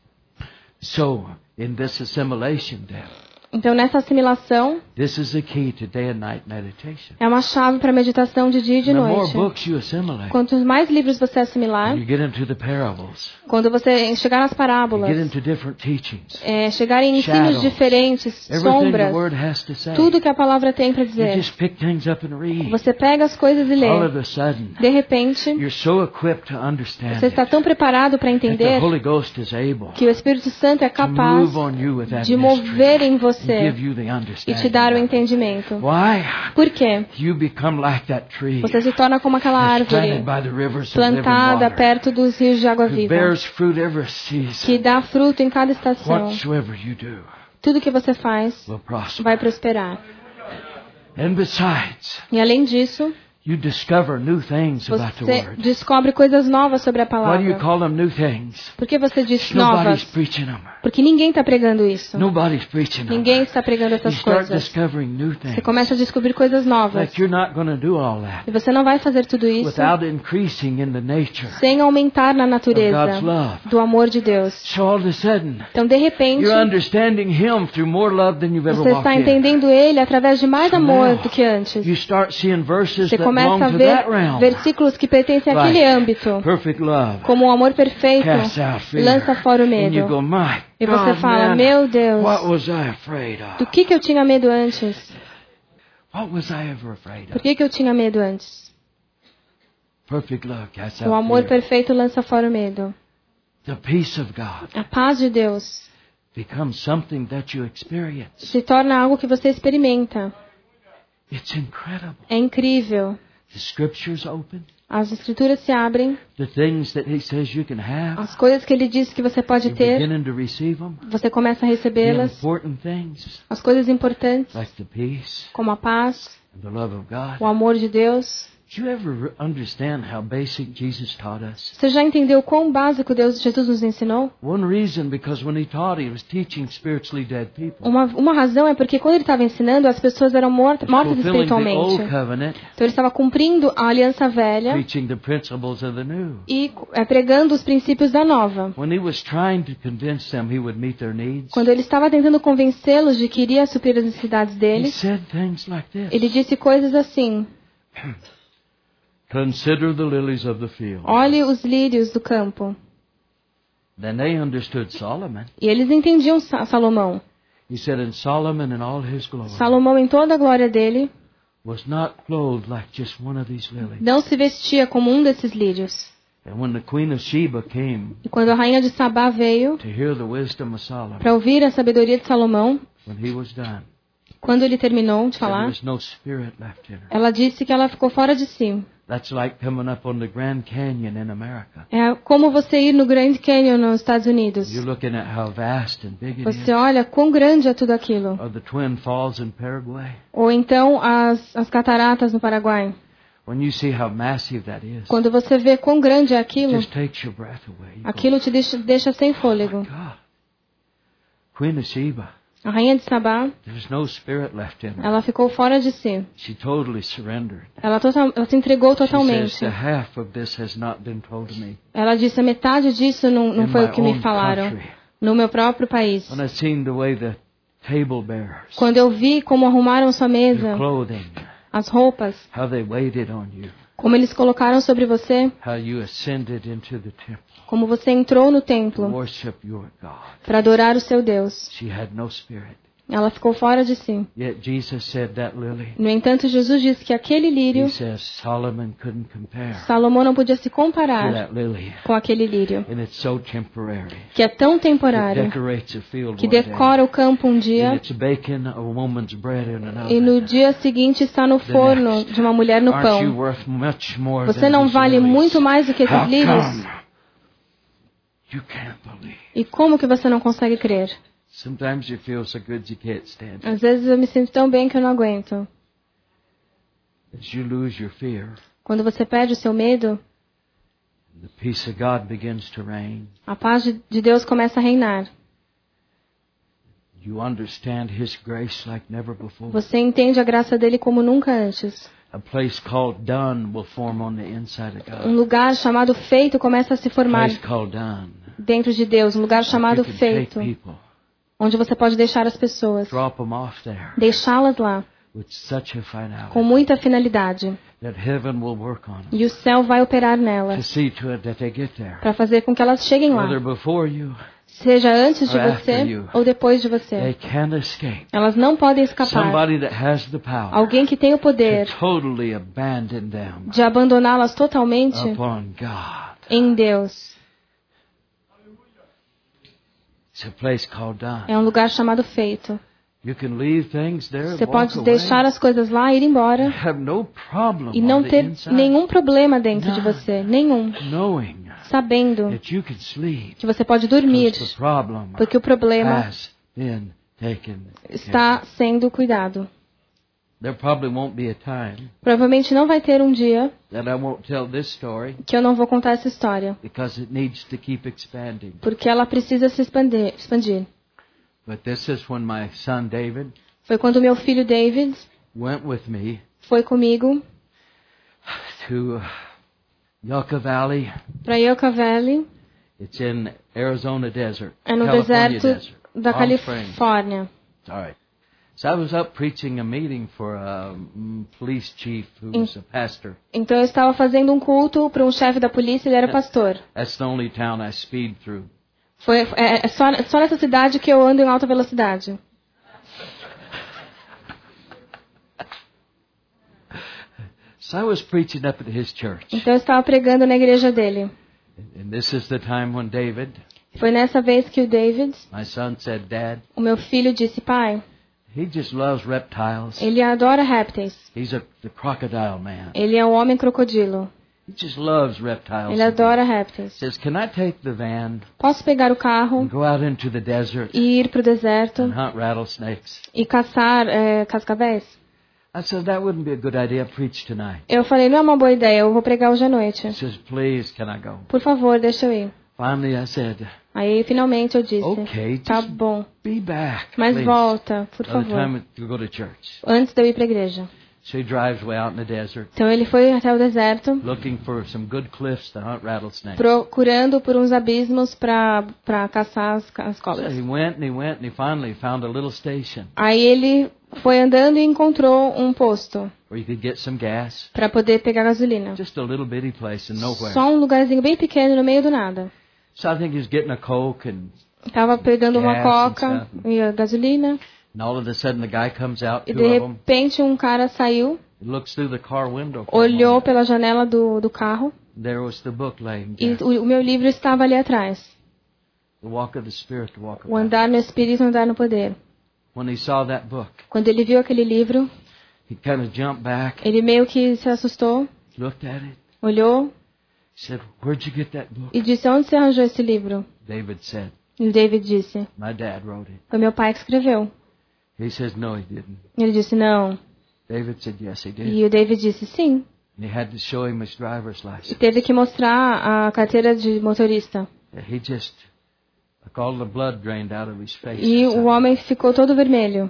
So, in this assimilation then, Então, nessa assimilação, this is the key to day and night meditation. é uma chave para meditação de dia e de The more noite. books you assimilate, Quanto mais livros você assimilar, you get into the parables, quando você chegar nas you parábolas, get into different teachings, chegar em ensinos shadows, diferentes, everything the sombras, Word has to say. tudo que a palavra tem para You dizer. just pick things up and read. Você pega as coisas e All lê. of a sudden, De repente, you're so equipped to understand você está it tão preparado para that the entender Holy Ghost is able que o Espírito Santo é to capaz move on you with that de mystery mover em and você give you the e understanding. te dar o entendimento. Why? Por quê? You become like that tree Você se torna como aquela that's planted árvore by the rivers of living plantada water, perto dos rios de água who viva, bears fruit every que season. dá fruto em cada estação. Whatsoever you do Tudo que você faz will prosper. vai prosperar. And besides, E além disso, you discover new things about the você Word. descobre coisas novas sobre a Why do you palavra. call them new things? Por que você diz Nobody's novas? preaching them. Porque ninguém está pregando isso. Nobody's preaching them. Ninguém está pregando You essas start coisas. discovering new Você things. começa a descobrir coisas novas. Like you're not going to do all that E você não vai fazer tudo isso without increasing in the nature sem aumentar na of God's natureza love. do amor de Deus. So all of a sudden, Então, de repente, you're understanding Him through more love than you've ever você walked está in. entendendo Ele através de mais So amor now, do que antes. You start seeing verses Você that belong começa a to ver that realm. versículos que pertencem àquele Like âmbito, perfect love como o amor perfeito casts out fear. lança fora o And you medo. go, my E você God, fala, man, meu Deus, what was I afraid do of? que eu tinha medo antes? What was I ever afraid Por of? que eu tinha medo antes? Perfect love casts O out amor fear. perfeito lança fora o medo. The peace of God A paz de Deus becomes something that you experience. se torna algo que você experimenta. It's incredible. É incrível. The scriptures open. As escrituras se abrem, The things that He says you can have. as coisas que Ele diz que você pode You're ter, beginning to receive them. você começa a The recebê-las. important things As coisas importantes, like the peace como a paz, and the love of God. o amor de Deus. Do you ever understand how basic Jesus taught us? Você já entendeu quão básico Jesus nos ensinou? One reason, because when He taught, He was teaching spiritually dead people. Uma razão é porque quando Ele estava ensinando, as pessoas eram mortas Fulfilling the espiritualmente. old covenant, Então Ele estava cumprindo a aliança velha preaching the principles of the new. e pregando os princípios da nova. When He was trying to convince them He would meet their needs, Quando Ele estava tentando convencê-los de que iria suprir as necessidades He deles, said things like this. Ele disse coisas assim: Consider the lilies of the field. olhe os lírios do campo. Then they understood Solomon. E eles entendiam Salomão. He said, and Solomon in all his glory Salomão, em toda a glória dele, was not clothed like just one of these lilies. não se vestia como um desses lírios. And when the queen of Sheba came E quando a rainha de Sabá veio to hear the wisdom of Solomon, para ouvir a sabedoria de Salomão, when he was done, quando ele terminou de there falar, was no spirit left in her. ela disse que ela ficou fora de si. That's like coming up on the Grand Canyon in America. É como você ir no Grand Canyon nos Estados Unidos. You're looking at how vast and big it Você is. olha quão grande é tudo aquilo. Or the Twin Falls in Paraguay. Ou então as cataratas no Paraguai. When you see how massive that is, Quando você vê quão grande é it aquilo, just takes your breath away. You go, aquilo te deixa sem fôlego. God. Queen of Sheba, A rainha de Sabá, there's no spirit left in her. ela ficou fora de si. She totally surrendered. Ela se entregou She says, totalmente. the half of this has not been told to me. Ela disse, a metade disso não In foi my o que me own falaram. country. No meu próprio país. When I seen the way the table bearers, Quando eu vi como arrumaram sua their mesa, clothing, as roupas, how they waited on you, como eles colocaram sobre você, how you ascended into the temple como você entrou no to templo worship your God. para adorar o seu Deus. She had no spirit. Ela ficou fora de si. Yet Jesus said that lily, No entanto, Jesus disse que aquele lírio, he says Solomon couldn't compare Salomão não podia se to comparar that lily. com aquele lírio, And it's so temporary. que é tão It temporário, decorates a field que one day. decora o campo um And dia it's baking a woman's bread in an e no oven. dia seguinte está no forno de uma mulher no Aren't you pão. worth much more Você than não these vale lilies? muito mais do que esses How lírios? come you can't believe? E como que você não consegue crer? Sometimes you feel so good you can't stand it. Às vezes eu me sinto tão bem que eu não aguento. as you lose your fear, Quando você perde o seu medo, the peace of God begins to reign. a paz de Deus começa a reinar. You understand His grace like never before. Você entende a graça dele como nunca antes. A place called done will form on the inside of God. Um lugar chamado feito começa a se A formar place called done. dentro de Deus. Um lugar chamado You can take feito, people, onde você pode deixar as pessoas, drop them off there deixá-las lá, with such a com finality muita finalidade. that heaven will work on them E o céu vai operar to nelas, see to it that they get there. para fazer com que elas cheguem lá. Whether before you, Seja antes de or after você you, ou depois de they você. can't escape. Elas não podem escapar. Somebody that has the power Alguém que tem o poder to totally abandon them de abandoná-las totalmente upon God. em Deus. It's a place called done. É um lugar chamado feito. You can leave things there, Você walk pode away, deixar as coisas lá e ir embora have no problem e não on the ter inside, nenhum problema dentro de None. você. Nenhum. knowing Sabendo that you can sleep que você pode dormir, because the problem porque o problema has been taken care está of. sendo cuidado. There probably won't be a time Provavelmente não vai ter um dia that I won't tell this story que eu não vou contar essa história, because it needs to keep expanding. porque ela precisa se expandir. But this is when my son David Foi quando meu filho David went with me foi comigo to Yucca Valley. para Yucca Valley, It's in Arizona desert, é no California deserto desert, da Palm Springs. Califórnia. All right. So I was up preaching a meeting for a police chief who's a pastor. Então eu estava fazendo um culto para um chefe da polícia, ele era pastor. That's the only town I speed through. É só nessa cidade que eu ando em alta velocidade. So I was preaching up at his church. Então eu estava pregando na igreja dele. And this is the time when David, Foi nessa vez que o David, my son, said, Dad, o meu filho, disse: pai, he just loves reptiles. ele adora répteis. He's the crocodile man. Ele é um homem crocodilo. He just loves reptiles. Ele adora répteis. Says, can I take the van Posso pegar o carro and go out into the desert e ir para o deserto and hunt rattlesnakes? e caçar cascavéis? I said, that wouldn't be a good idea. Preach tonight. Eu falei: não é uma boa ideia, eu vou pregar hoje à noite. He says, please, can I go? Por favor, deixa eu ir. Finally, I said, Aí finalmente eu disse: okay, tá just bom, be back, mas please. volta, por By the favor, time you go to church. antes de eu ir para a igreja. So he drives way out in the desert, Então ele foi até o deserto, looking for some good cliffs to hunt rattlesnakes. procurando por uns abismos para caçar as So cobras. he went and he went and he finally found a little station Aí ele foi andando e encontrou um posto where you could get some gas. para poder pegar gasolina. Just a little bitty place in nowhere. Só um lugarzinho bem pequeno no meio do nada. So I think he was getting a Coke and Tava pegando uma Gas coca and e a gasolina all of a sudden the guy comes out, e two de of them, repente um cara saiu, looks through the car window for a olhou moment. pela janela do carro There was the book laying e there. o meu livro estava ali atrás. The walk of the Spirit, the walk of O God. andar no Espírito, o andar no poder. When he saw that book, Quando ele viu aquele livro, he kind of jumped back, ele meio que se assustou, looked at it, olhou said, "Where'd you get that book?" e disse: onde você arranjou esse livro? David said, E o David disse: "My dad wrote it." foi meu pai que escreveu. He says, "No, he didn't." Ele disse: não. David said, "Yes, he did." E o David disse: sim. And he had to show him his driver's E license. teve que mostrar a carteira de motorista. He just, like all the blood drained out of his face. E o homem ficou todo vermelho.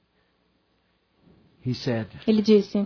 He said, Ele disse: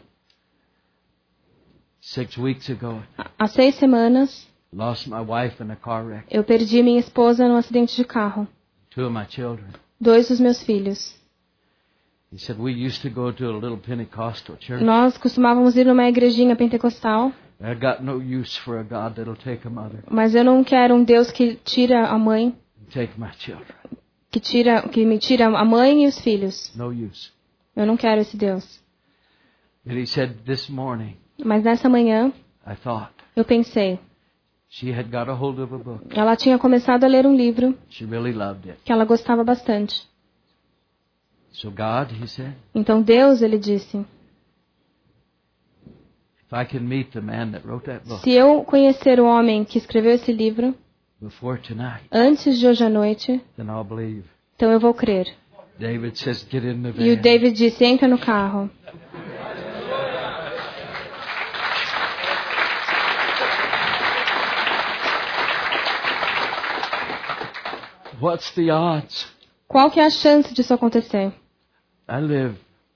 6 weeks ago, há 6 semanas lost my wife in a car wreck. eu perdi minha esposa num acidente de carro. 2 of my children. 2 dos meus filhos. He said, we used to go to a little Pentecostal church. Nós costumávamos ir numa igrejinha pentecostal, I got no use for a God that'll take a mother mas eu não quero um Deus que tira a mãe, and take my children. que me tira a mãe e os filhos. No use. Eu não quero esse Deus. And he said, this morning, Mas nessa manhã I thought eu pensei, she had got a hold of a book. ela tinha começado a ler um livro She really loved it. que ela gostava bastante. So God, he said, Então Deus, ele disse: if I can meet the man that wrote that book se eu conhecer o homem que escreveu esse livro before tonight, antes de hoje à noite, then I'll believe. então eu vou crer. David says, get in the van. E o David disse: entra no carro. What's the odds? Qual que é a chance disso acontecer? I live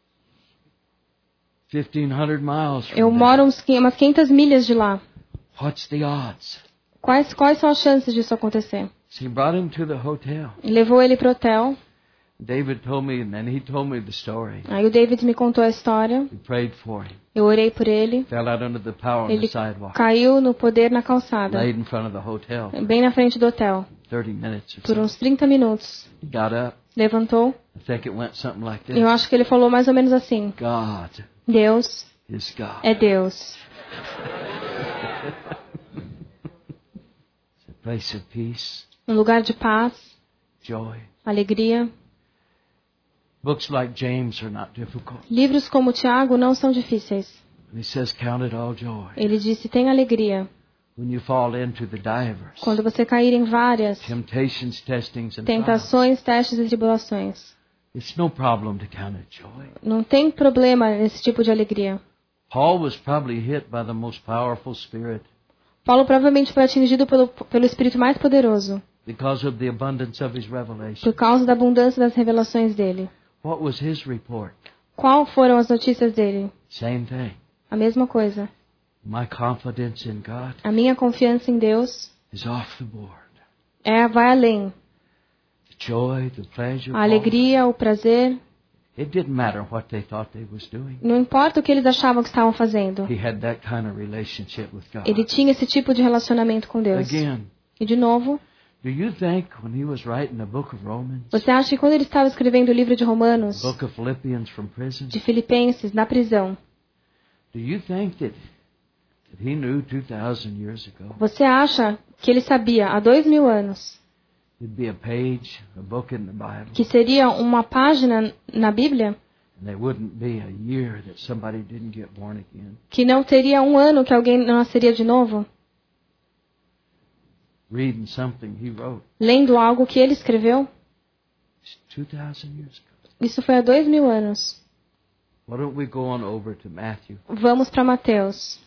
1,500 miles Eu from moro there. umas 500 milhas de lá. What's the odds? Quais são as chances disso acontecer? So he brought him to the hotel. E levou ele pro hotel. David told me, and then he told me the story. Aí o David me contou a história. We prayed for him. Eu orei por ele. Fell out under the power on the Ele sidewalk. caiu no poder na calçada, Laid in front of the hotel. bem na frente do hotel, 30 minutes or por so. uns 30 minutos. He got up. Levantou. I think it went something like this. Eu acho que ele falou mais ou menos assim: God Deus is God. é Deus. It's a place of peace, Um lugar de paz, joy. alegria. Books like James are not difficult. Livros como Tiago não são difíceis. And he says, count it all joy. Ele disse: tem alegria When you fall into the divers, quando você cair em várias temptations, testings, and trials. tentações, testes e tribulações. It's no problem to count it joy. Não tem problema nesse tipo de alegria. Paul was probably hit by the most powerful spirit Paulo provavelmente foi atingido pelo Espírito mais poderoso, because of the abundance of his revelation. por causa da abundância das revelações dele. What was his report? Qual foram as notícias dele? Same thing. A mesma coisa. My confidence in God A minha confiança em Deus is off the board. vai além. The joy, the pleasure. A alegria, o prazer. It didn't matter what they thought they was doing. Não importa o que eles achavam que estavam fazendo. He had that kind of relationship with God. Ele tinha esse tipo de relacionamento com Deus. Again, E de novo, do you think when he was writing the book of Romans, você acha que quando ele estava escrevendo o livro de Romanos, book of Philippians from prison, de Filipenses, na prisão, do you think that he knew 2,000 years ago você acha que ele sabia há 2000 anos there'd be a page, a book in the Bible, que seria uma página na Bíblia and there wouldn't be a year that somebody didn't get born again? que não teria um ano que alguém não nasceria de novo? Reading something he wrote. Lendo algo que ele escreveu? It's 2,000 years ago. Isso foi há 2000 anos. Why don't we go on over to Matthew Vamos para Mateus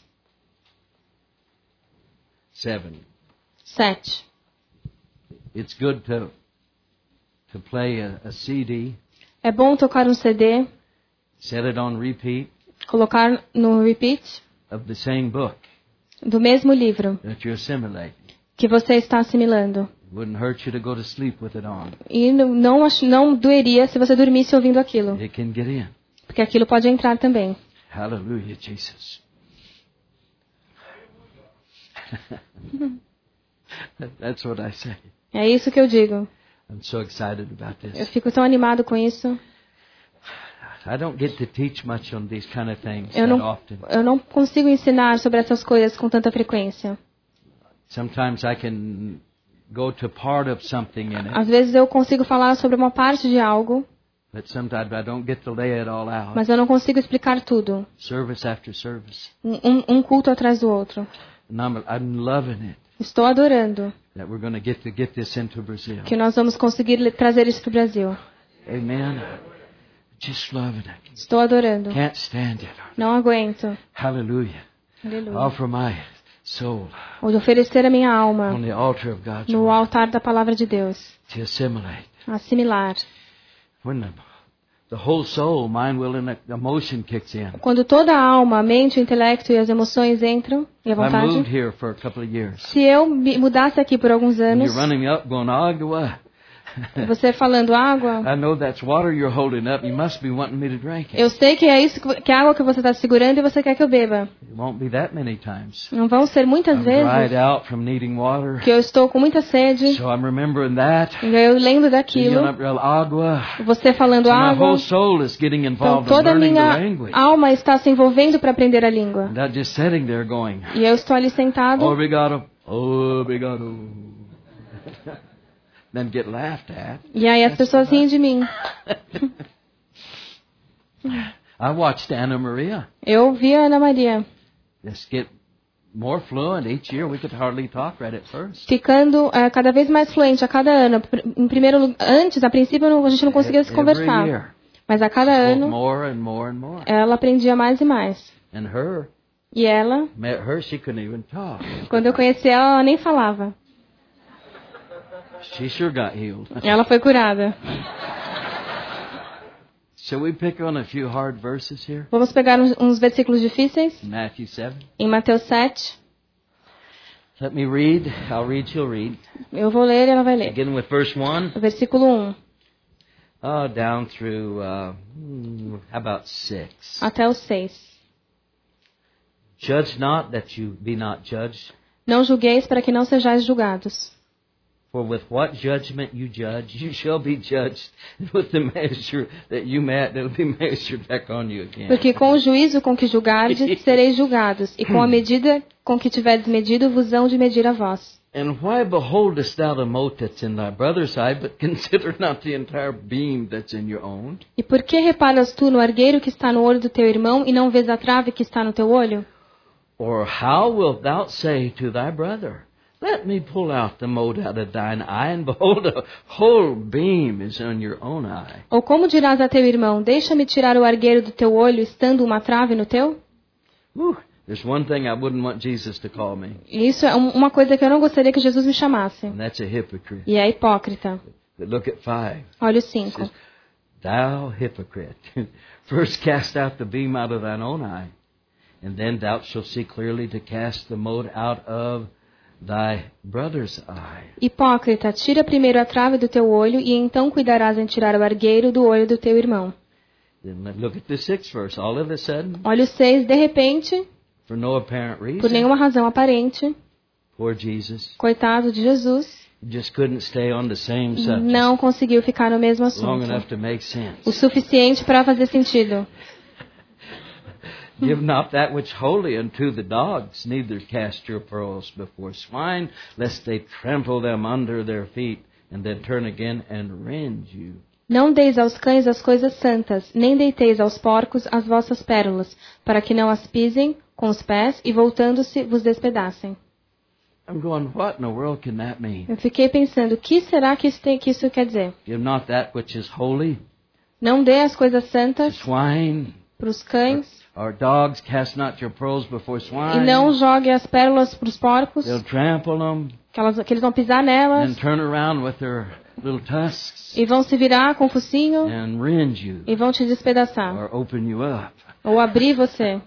7? 7. It's good to play a CD, É bom tocar um CD, set it on repeat colocar no repeat of the same book do mesmo livro that you're assimilating. que você está assimilando. It wouldn't hurt you to go to sleep with it on. E não doeria se você dormisse ouvindo aquilo, It can get in. porque aquilo pode entrar também. Hallelujah, Jesus. That's what I say. É isso que eu digo. I'm so excited about Eu this. fico tão animado com isso. I don't get to teach much on these kind of things Eu that often. não consigo ensinar sobre essas coisas com tanta frequência. Sometimes I can go to part of something in it, Às vezes eu consigo falar sobre uma parte de algo, but sometimes I don't get to lay it all out. mas eu não consigo explicar tudo. Service after service. Um culto atrás do outro. And I'm loving it Estou adorando that we're going to get this into Brazil. que nós vamos conseguir trazer isso para o Brasil. Amen. Just loving it. Estou adorando. Can't stand it. Não aguento. Hallelujah. Aleluia. Offer my soul Vou oferecer a minha on alma the altar of God's no word altar da palavra de Deus. to assimilate. Assimilar. When the whole soul, mind, will, and emotion kicks in. Quando toda a alma, a mente, o intelecto e as emoções entram, e a I moved vontade. here for a couple of years. Se eu me mudasse aqui por alguns And anos, you're running up, going, Agua. você falando água, I know that's water you're holding up. You must be wanting me to drink it. eu sei que é isso, que é a água que você está segurando e você quer que eu beba. It won't be that many times. Não vão ser muitas I'm dried vezes out from needing water. que eu estou com muita sede, So I'm remembering that. e eu lembro Yelling daquilo, up, Agua. você falando So my água, whole soul is getting então involved in toda a learning the minha language. alma está se envolvendo para aprender a língua. And I'm just sitting there going, E eu estou ali sentado, Obrigado, obrigado. Then get laughed at. e aí as pessoas riem de mim. I watched Anna Maria Eu vi a Ana Maria just get more fluent each year. We could hardly talk right at first. ficando cada vez mais fluente a cada ano. Em primeiro lugar, antes, a princípio, a gente não conseguia se Every conversar. year. Mas a cada Spoke ano, more and more and more. ela aprendia mais e mais. And her, E ela, met her, she couldn't even talk. quando eu conheci ela, ela nem falava. She sure got healed. Ela foi curada. Shall we pick on a few hard verses here? Vamos pegar uns versículos difíceis Matthew 7. em Mateus 7. Let me read. I'll read, she'll read. Eu vou ler e ela vai ler. Beginning with verse 1. Versículo 1 Down through, how about 6? até o 6. Judge not that you be not judged. Não julgueis para que não sejais julgados. For with what judgment you judge, you shall be judged. And with the measure that you met, it will be measured back on you again. Porque com o juízo com que julgardes, sereis julgados, e com a medida com que tiverdes medido, vos hão de medir a vós. And why beholdest thou the mote that's in thy brother's eye, but consider not the entire beam that's in your own? E por que reparas tu no argueiro que está no olho do teu irmão, e não vês a trave que está no teu olho? Or how wilt thou say to thy brother, let me pull out the mote out of thine eye, and behold, a whole beam is in your own eye? Ou como dirás a teu irmão, deixa-me tirar o argueiro do teu olho, estando uma trave no teu? There's one thing I wouldn't want Jesus to call me, Isso é uma coisa que eu não gostaria que Jesus me chamasse. and that's a hypocrite. E é hipócrita. But look at 5. Olha o 5. Thou hypocrite, first cast out the beam out of thine own eye, and then thou shalt see clearly to cast the mote out of thy brother's eye. Hipócrita, tira primeiro a trave do teu olho, e então cuidarás em tirar o argueiro do olho do teu irmão. Then look at the 6th verse. All of a sudden, Olha o 6, de repente, for no apparent por reason, nenhuma razão aparente, poor Jesus coitado de Jesus, just couldn't stay on the same subject não conseguiu ficar no mesmo long assunto. enough to make sense. O suficiente para fazer sentido. Give not that which holy unto the dogs, neither cast your pearls before swine, lest they trample them under their feet, and then turn again and rend you. Não deis aos cães as coisas santas, nem deiteis aos porcos as vossas pérolas, para que não as pisem com os pés e, voltando-se, vos despedacem. I'm going, what in the world can that mean? Eu fiquei pensando, o que será que isso quer dizer? Give not that which is holy Não dê as coisas to santas swine, para os cães, or dogs, cast not your pearls before e swine. não jogue as pérolas para os porcos, They'll trample them que eles vão pisar nelas, and turn around with their little tusks e vão se virar com o focinho, and rend you e vão te despedaçar, or open you up. ou abrir você.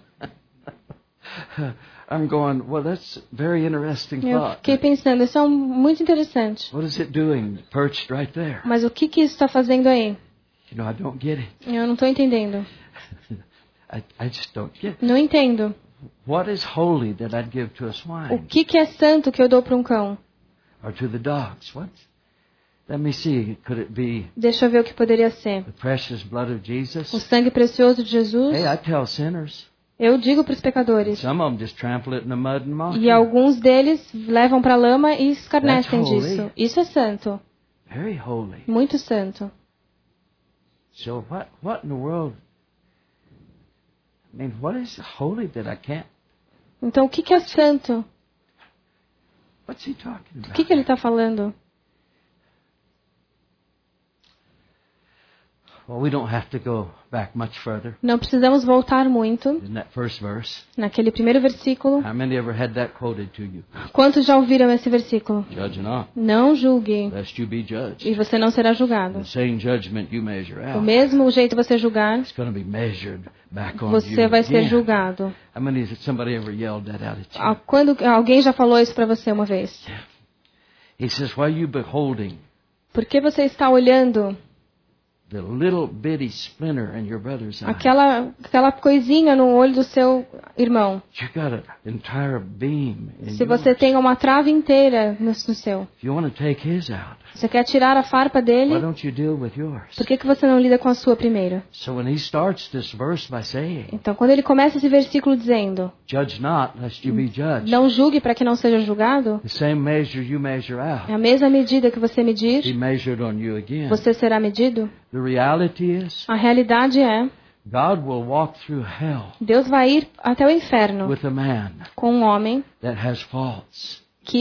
I'm going, well, that's very interesting Eu thought. fiquei pensando, isso é muito interessante. What is it doing perched right there? Mas o que isso está fazendo aí? You know, I don't get it. Eu não estou entendendo. I just don't get it. Não entendo. What is holy that I'd give to a O swine que é santo que eu dou para um cão? or to the dogs? What? Let me see. Could it be Deixa eu ver o que poderia ser. the precious blood of O Jesus? sangue precioso de Jesus. Hey, I tell sinners. Eu digo para os pecadores. Some of them just trample it in the mud and mock E you. alguns deles levam para a lama e escarnecem That's holy. disso. Isso é santo. Very holy. Muito santo. So what in the world? I mean, what is holy that I can't? Então, o que é santo? What's he talking O about? que ele está falando? Well, we don't have to go back much further. Não precisamos voltar muito. In that first verse, Naquele primeiro versículo. how many ever had that quoted to you? Quantos já ouviram esse versículo? Judge not, Não julgue, lest you be judged. e você não será julgado. The same judgment you measure Do out, mesmo jeito você julgar, it's going to be measured back on você you vai ser again. julgado. How many has somebody ever yelled that out at you? Quando alguém já falou isso para você uma vez? He says, "Why are you beholding Por que você está olhando the little bitty splinter in your brother's eye? aquela coisinha no olho do seu irmão? You got an entire beam in Se você yours. tem uma trave inteira no seu, If you want to take his out, você quer tirar a farpa why dele? don't you deal with yours?" Por que você não lida com a sua primeiro? So when he starts this verse by saying, Então, quando ele começa esse versículo dizendo, "Judge not, lest you be judged," não julgue para que não seja julgado, the same measure you measure é out, a mesma medida que você be medir, measured on you again. você será medido. The reality is, A realidade é, God will walk through hell Deus vai ir até o inferno with a man com um homem that has faults. que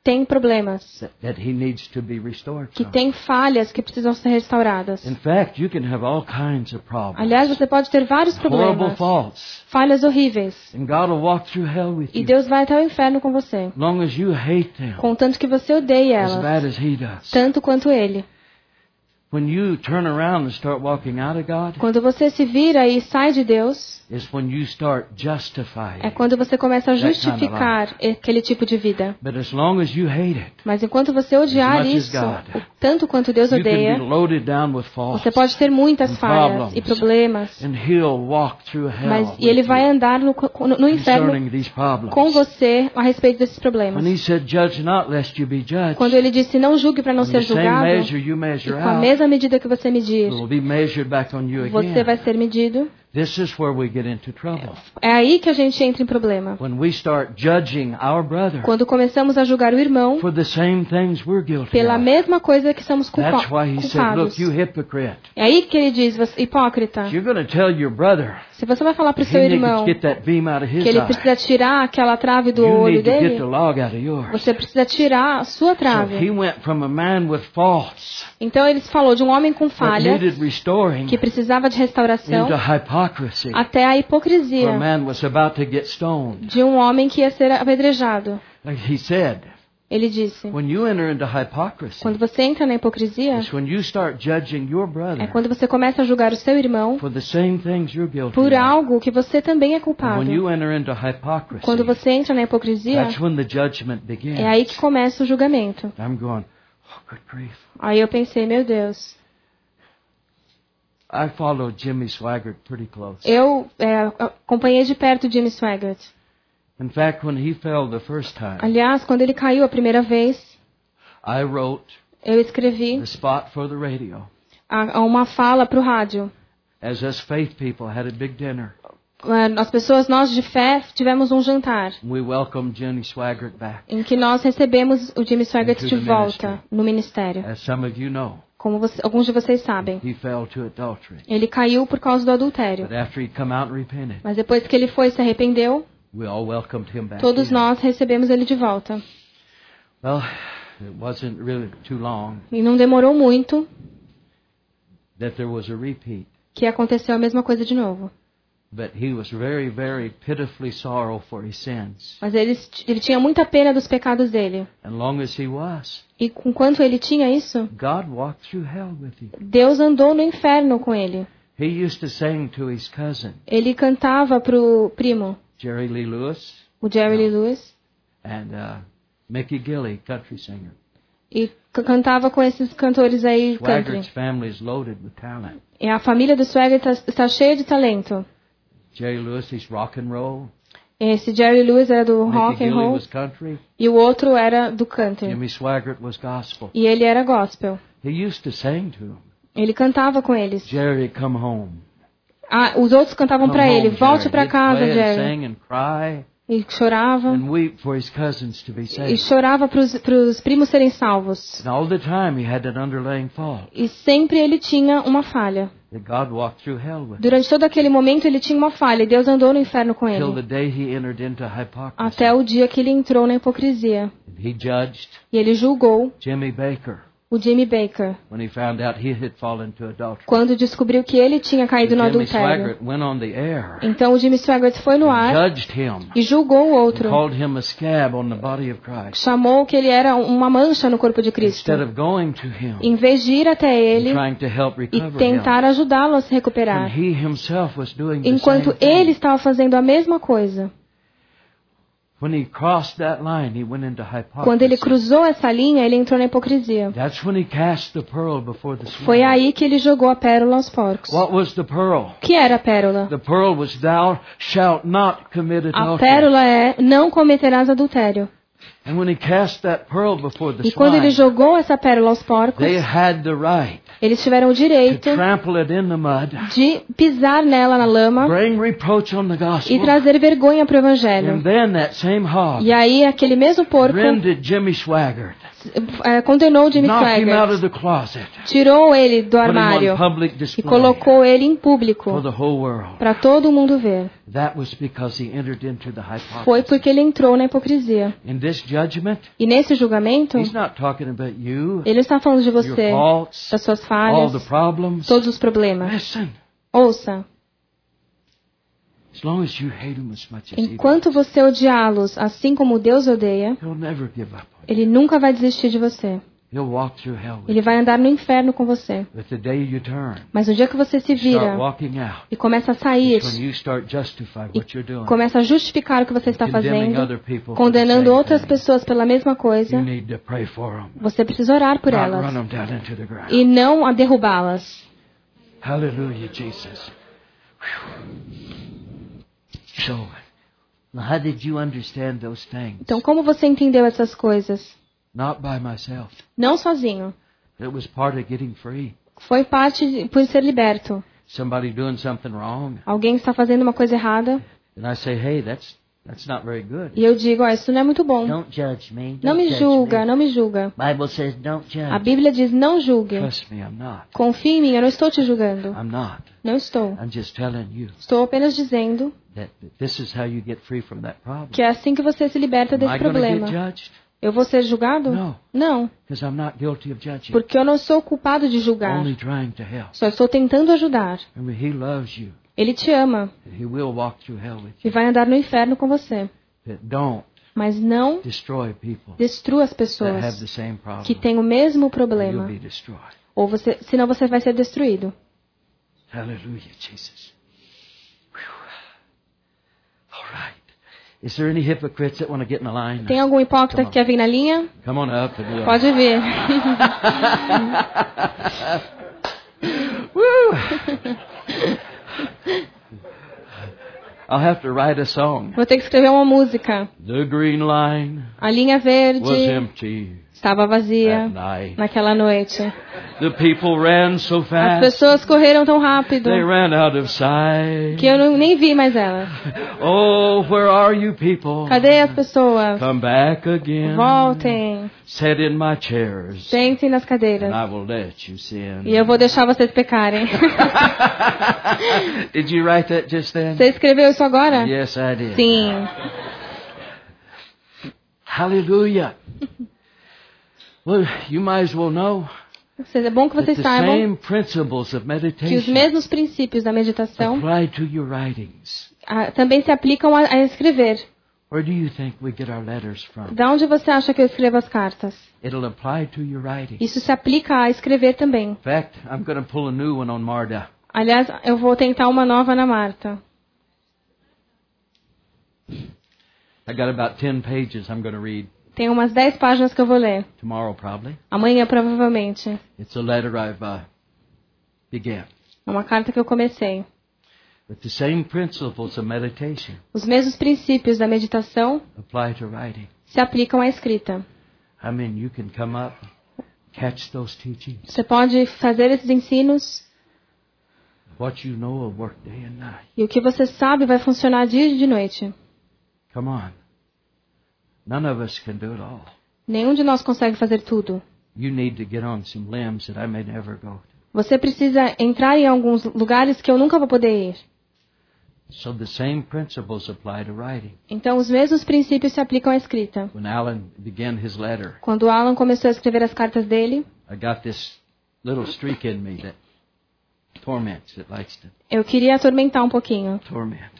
tem problemas, that he needs to be restored que from. tem falhas que precisam ser restauradas. In fact, you can have all kinds of problems. Aliás, você pode ter vários Horrible problemas, faults. falhas horríveis, And God will walk through hell with e you. Deus vai até o inferno com você, As long as you hate them contanto que você odeie as elas, bad as he does. tanto quanto Ele. When you turn around and start walking out of God, Quando você se vira e sai de Deus, is when you start justifying. é quando você começa a justificar aquele tipo de vida. But as long as you hate it, Mas enquanto você odiar As much as isso, God, tanto quanto Deus you can be odeia, loaded down with faults. você pode ter muitas and falhas e problemas, And he'll walk through hell e Ele with vai you andar no inferno concerning these problems. com você a respeito desses problemas. When he said, "Judge not, lest you be judged," Quando Ele disse, não julgue para não with ser the same julgado, measure you e measure com a out, mesma medida que você medir, it will be measured back on you você again. vai ser medido. This is where we get into trouble. É aí que a gente entra em problema. When we start judging our brother Quando começamos a julgar o irmão for the same things we're guilty pela of. mesma coisa que somos That's why he said, "Look, culpados. you hypocrite. É aí que Ele diz, hipócrita, If you're going to tell your brother se você vai falar para o he seu needs irmão to get that beam out of his que ele eye, precisa tirar aquela trave do you olho need to get dele, the log out of yours." você precisa tirar a sua So he trave. went from a man with faults Então ele falou de um homem com that falhas, needed restoring que precisava de restauração, into hypocrisy. até a Where a hipocrisia man was about to get stoned. de um homem que ia ser apedrejado. Like he said, Ele disse, when you enter into hypocrisy, quando você entra na hipocrisia, it's when you start judging your é brother quando você começa a julgar o seu irmão for the same things you're guilty por of. algo que você também é And culpado. when you enter into hypocrisy, Quando você entra na hipocrisia, that's when the judgment begins. é aí que começa o julgamento. I'm going, oh, good grief. Aí eu pensei, meu Deus, I followed Jimmy Swaggart pretty close. eu acompanhei de perto Jimmy Swaggart. In fact, when he fell the first time, Aliás, quando ele caiu a primeira vez, I wrote eu escrevi the spot for the radio. uma fala para o rádio. As us faith people had a big dinner. As pessoas, nós de fé, tivemos um jantar We welcomed Jimmy Swaggart back. em que nós recebemos o Jimmy Swaggart Into de the volta ministry. no ministério. As some of you know, Como alguns de vocês sabem, he fell to adultery. ele caiu por causa do adultério. But after he'd come out and repented, Mas depois que ele foi e se arrependeu, we all welcomed him back. todos in. nós recebemos ele de volta. Well, it wasn't really too long E não demorou muito that there was a repeat. que aconteceu a mesma coisa de novo. But he was very, very pitifully sorrow for his sins. Mas ele tinha muita pena dos pecados dele. And long as he was, E enquanto ele tinha isso, God walked through hell with him. Deus andou no inferno com ele. He used to sing to his cousin, Ele cantava pro primo, Jerry Lee Lewis, o Jerry Lee Lewis, and Mickey Gilley, country singer. e cantava com esses cantores aí country. Swaggart's family is loaded with talent. E a família do Swagger está cheia de talento. Jerry Lewis, he's rock and roll. Esse Jerry Lewis era do Mickey rock and Gilley roll was country. e o outro era do country. Jimmy Swaggart was gospel. E ele era gospel. He used to sing to him, Ele cantava com eles. Jerry, come home. Os outros cantavam Come para home, ele, volte Jerry." para He'd casa, play and Jerry. sing and cry E chorava. and weep for his cousins to be E saved. chorava para os primos serem salvos. And all the time he had that underlying fault E sempre ele tinha uma falha. that God walked through hell with. Durante todo aquele momento ele tinha uma falha e Deus andou no inferno com Till the ele. day he entered into hypocrisy. Até o dia que ele entrou na hipocrisia. And he judged E ele julgou Jimmy Baker o Jimmy Baker when he found out he had fallen to adultery. quando descobriu que ele tinha caído no Jimmy adultério. Swaggart went on the air Então o Jimmy Swaggart foi no and ar judged him, e julgou o outro. called him a scab on the body of Christ. Chamou que ele era uma mancha no corpo de Cristo. Instead of going to him Em vez de ir até and ele trying to help e recover him, tentar ajudá-lo a se when recuperar, he himself was doing the enquanto same thing. ele estava fazendo a mesma coisa. When he crossed that line, he went into Quando ele hypocrisy. cruzou essa linha, ele entrou na hipocrisia. That's when he cast the pearl before the Foi swine. aí que ele jogou a pérola aos porcos. What was the pearl? O que era a pérola? The pearl was, "Thou shalt not commit A adultery." pérola é: não cometerás adultério. And when he cast that pearl before the E quando ele swine, jogou essa pérola aos porcos, they had the right eles tiveram o to direito trample it in the mud, de pisar nela na lama bring reproach on the e gospel, trazer vergonha para o and evangelho. then that same hog E aí aquele mesmo porco rended Jimmy Swaggart, condenou Jimmy knocked him out Swaggart, of the closet, tirou ele do put him armário on public e display colocou ele em for público the whole world. para todo mundo ver. That was because he entered into the hypocrisy. Foi porque ele entrou na hipocrisia. In this judgment, E nesse julgamento, He's not talking about you, Ele não está falando de your você, faults, das suas all falhas, the problems. todos os problemas. Listen, Ouça, as long as you hate Him as much as He enquanto does, você odiá-los assim como Deus odeia, He'll never give up on you. Ele nunca vai desistir de você. He'll walk through hell with Ele you. vai andar no inferno com você. But the day you turn, Mas no dia que você se start vira walking out, e começa a sair it's when you start justifying e what you're doing, começa a justificar o que você está condemning fazendo, other people for the condenando same outras thing. pessoas pela mesma You coisa, need to pray for them, você precisa orar por not run elas them down into the ground. e não a derrubá-las. Hallelujah, Jesus. Whew. So, how did you understand those things? Então, como você entendeu essas coisas? Not by myself. Não sozinho. It was part of getting free. Foi parte por ser liberto. Somebody doing something wrong, Alguém está fazendo uma coisa errada and I say, hey, that's not very good. e eu digo, isso não é muito bom. Don't judge me. Não Don't me judge julga, me. não me julga. Bible says don't A judge. Bíblia diz, não julgue. Trust me, I'm not. Confie em mim, eu não estou te julgando. I'm not. Não estou. I'm just telling you Estou apenas dizendo that this is how you get free from that problem. que é assim que você se liberta Am desse I going to get problema. judged? Eu vou ser julgado? No. Não, Because I'm not guilty of judging. porque eu não sou culpado de julgar. Only trying to help. Só estou tentando ajudar. Remember, He loves you. Ele te ama He will walk through hell with e you. vai andar no inferno com você. But don't Mas não destroy people destrua as that have pessoas the same problem. que têm o mesmo You'll problema. be destroyed. Ou você, senão você vai ser destruído. Hallelujah, Jesus. Whew. All right. Is there any hypocrites that want to get in the line? Tem algum hipócrita que quer vir na linha? Come on up. And we'll... Pode vir. Woo! I'll have to write a song. Vou ter que escrever uma música. The green line A linha was verde empty estava at vazia night. naquela noite. The people ran so As fast pessoas correram tão rápido they ran out of sight. que eu nem vi mais elas. Oh, where are you people? Cadê as pessoas? Come back again. Voltem. Sit in my chairs, Sentem nas and cadeiras. I will let you sin. E eu vou deixar vocês pecarem. Did you write that just then? Você escreveu isso agora? Yes, I did. Sim. Hallelujah. Well, you might as well know É bom que that vocês the saibam same principles of que os meditation mesmos princípios da meditação apply to your writings. também se aplicam a escrever. Where do you think we get our letters from? Da onde você acha que eu escrevo as cartas? It'll apply to your writings. Isso se aplica a escrever também. In fact, I'm going to pull a new one on Marda. Aliás, eu vou tentar uma nova na Marta. I got about 10 pages I'm going to read Tem umas 10 páginas que eu vou ler. tomorrow, probably. Amanhã, provavelmente. It's a letter I've began. É uma carta que eu comecei. But the same principles of meditation Os mesmos princípios da meditação apply to writing. se aplicam à escrita. I mean, you can come up, catch those teachings. Você pode fazer esses ensinos What you know will work day and night. e o que você sabe vai funcionar dia e de noite. Come on. None of us can do it all. Nenhum de nós consegue fazer tudo. You need to get on some limbs that I may never go to. Você precisa entrar em alguns lugares que eu nunca vou poder ir. So the same principles apply to writing. Então, os mesmos princípios se aplicam à escrita. When Alan began his letter, Quando Alan começou a escrever as cartas dele, I got this little streak in me that torments, that likes to eu queria atormentar um pouquinho. torment.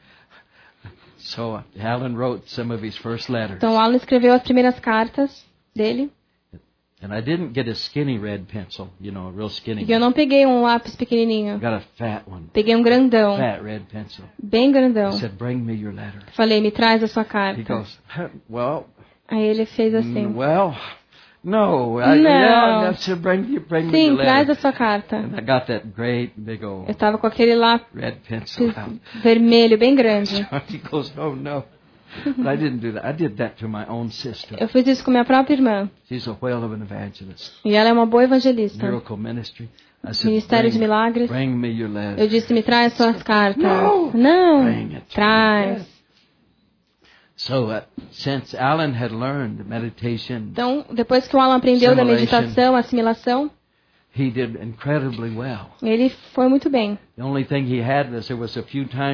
So Alan wrote some of his first letters. Então, Alan escreveu as primeiras cartas dele. And I didn't get a skinny red pencil, you know, a real skinny E eu não peguei um lápis pequenininho. I got a fat one, Peguei um grandão, fat red pencil. bem grandão. I said, bring me your letter. Falei, me traz a sua He carta. goes, well, Aí ele fez assim. well, no. No. Yeah, I said, bring me Sim, your traz a letter. sua carta. And I got that great big old Eu estava com aquele lápis red pencil out. vermelho bem grande. He goes, oh no. But I didn't do that. I did that to my own sister. Eu fiz isso com minha própria irmã. She's a whale of an evangelist. E ela é uma boa evangelista. Miracle ministry. I said, Ministério de Milagres. bring me your letter. Eu disse, me traz suas cartas. No. Não, Bring it. traz. So, since Alan had learned meditation, Então, depois que o Alan aprendeu da meditação, assimilação, he did incredibly well. ele foi muito bem. The only thing he had was there was a few times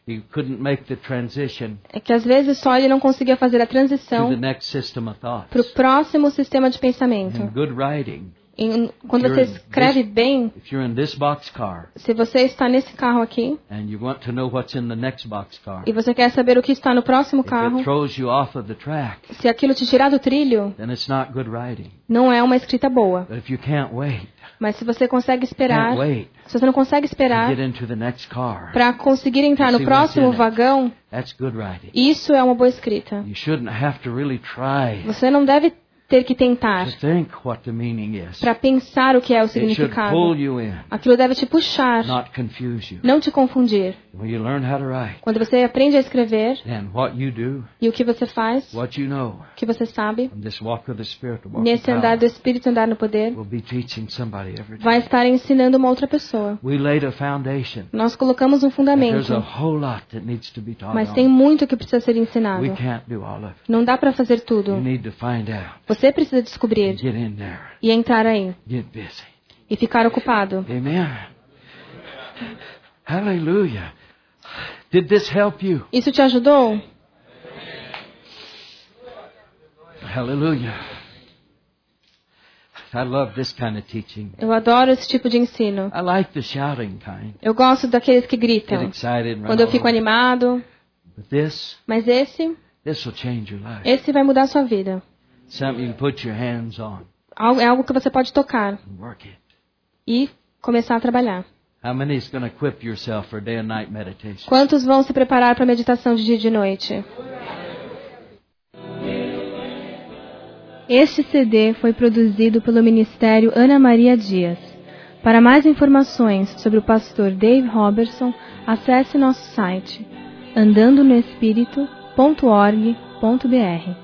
he couldn't make the transition é que às vezes só ele não conseguia fazer a to the transição next system of para o thoughts. próximo sistema de pensamento. In good writing, Quando você escreve bem, if you're in this boxcar se você está nesse carro aqui and you want to know what's in the next boxcar, e você quer saber o que está no próximo if carro, it throws you off of the track, se aquilo te tirar do trilho, then it's not good writing. não é uma escrita boa. But if you can't wait Mas se você consegue esperar, se você não consegue to esperar get into the next car, para conseguir entrar no See próximo what's in it. vagão, that's good writing. isso é uma boa escrita. You shouldn't have to really try Você não deve ter que tentar to think what the meaning is. para pensar o que é o It should significado. pull you in, Aquilo deve te puxar, not confuse you. não te confundir. When you learn how to write, Quando você aprende a escrever then what you do, e o que você faz, what you know, o que você sabe, from this walk of the Spirit, the walk of nesse andar do power, Espírito, andar no poder, will be teaching somebody every vai day. estar ensinando uma outra pessoa. We laid a foundation. Nós colocamos um But there's fundamento, a whole lot that needs to be taught mas on. tem muito que precisa ser We ensinado. can't do all of it. Não dá para fazer You tudo. need to find out. Você precisa descobrir Get in there. e entrar aí Get busy. e ficar ocupado. Amen. Hallelujah. Did this help you? Isso te ajudou? Hallelujah. I love this kind of teaching. Eu adoro esse tipo de ensino. I like the shouting kind. Eu gosto daqueles que Get gritam. excited. Run Quando eu all fico over. animado. But this Mas esse will change your life. vai mudar a sua vida. Something you can put your hands on É algo que você pode tocar and work it. e começar a trabalhar. How many is going to equip yourself for day and night meditation? Quantos vão se preparar para a meditação de dia e de noite? Este CD foi produzido pelo Ministério Ana Maria Dias. Para mais informações sobre o pastor Dave Robertson, acesse nosso site andandonoespírito.org.br.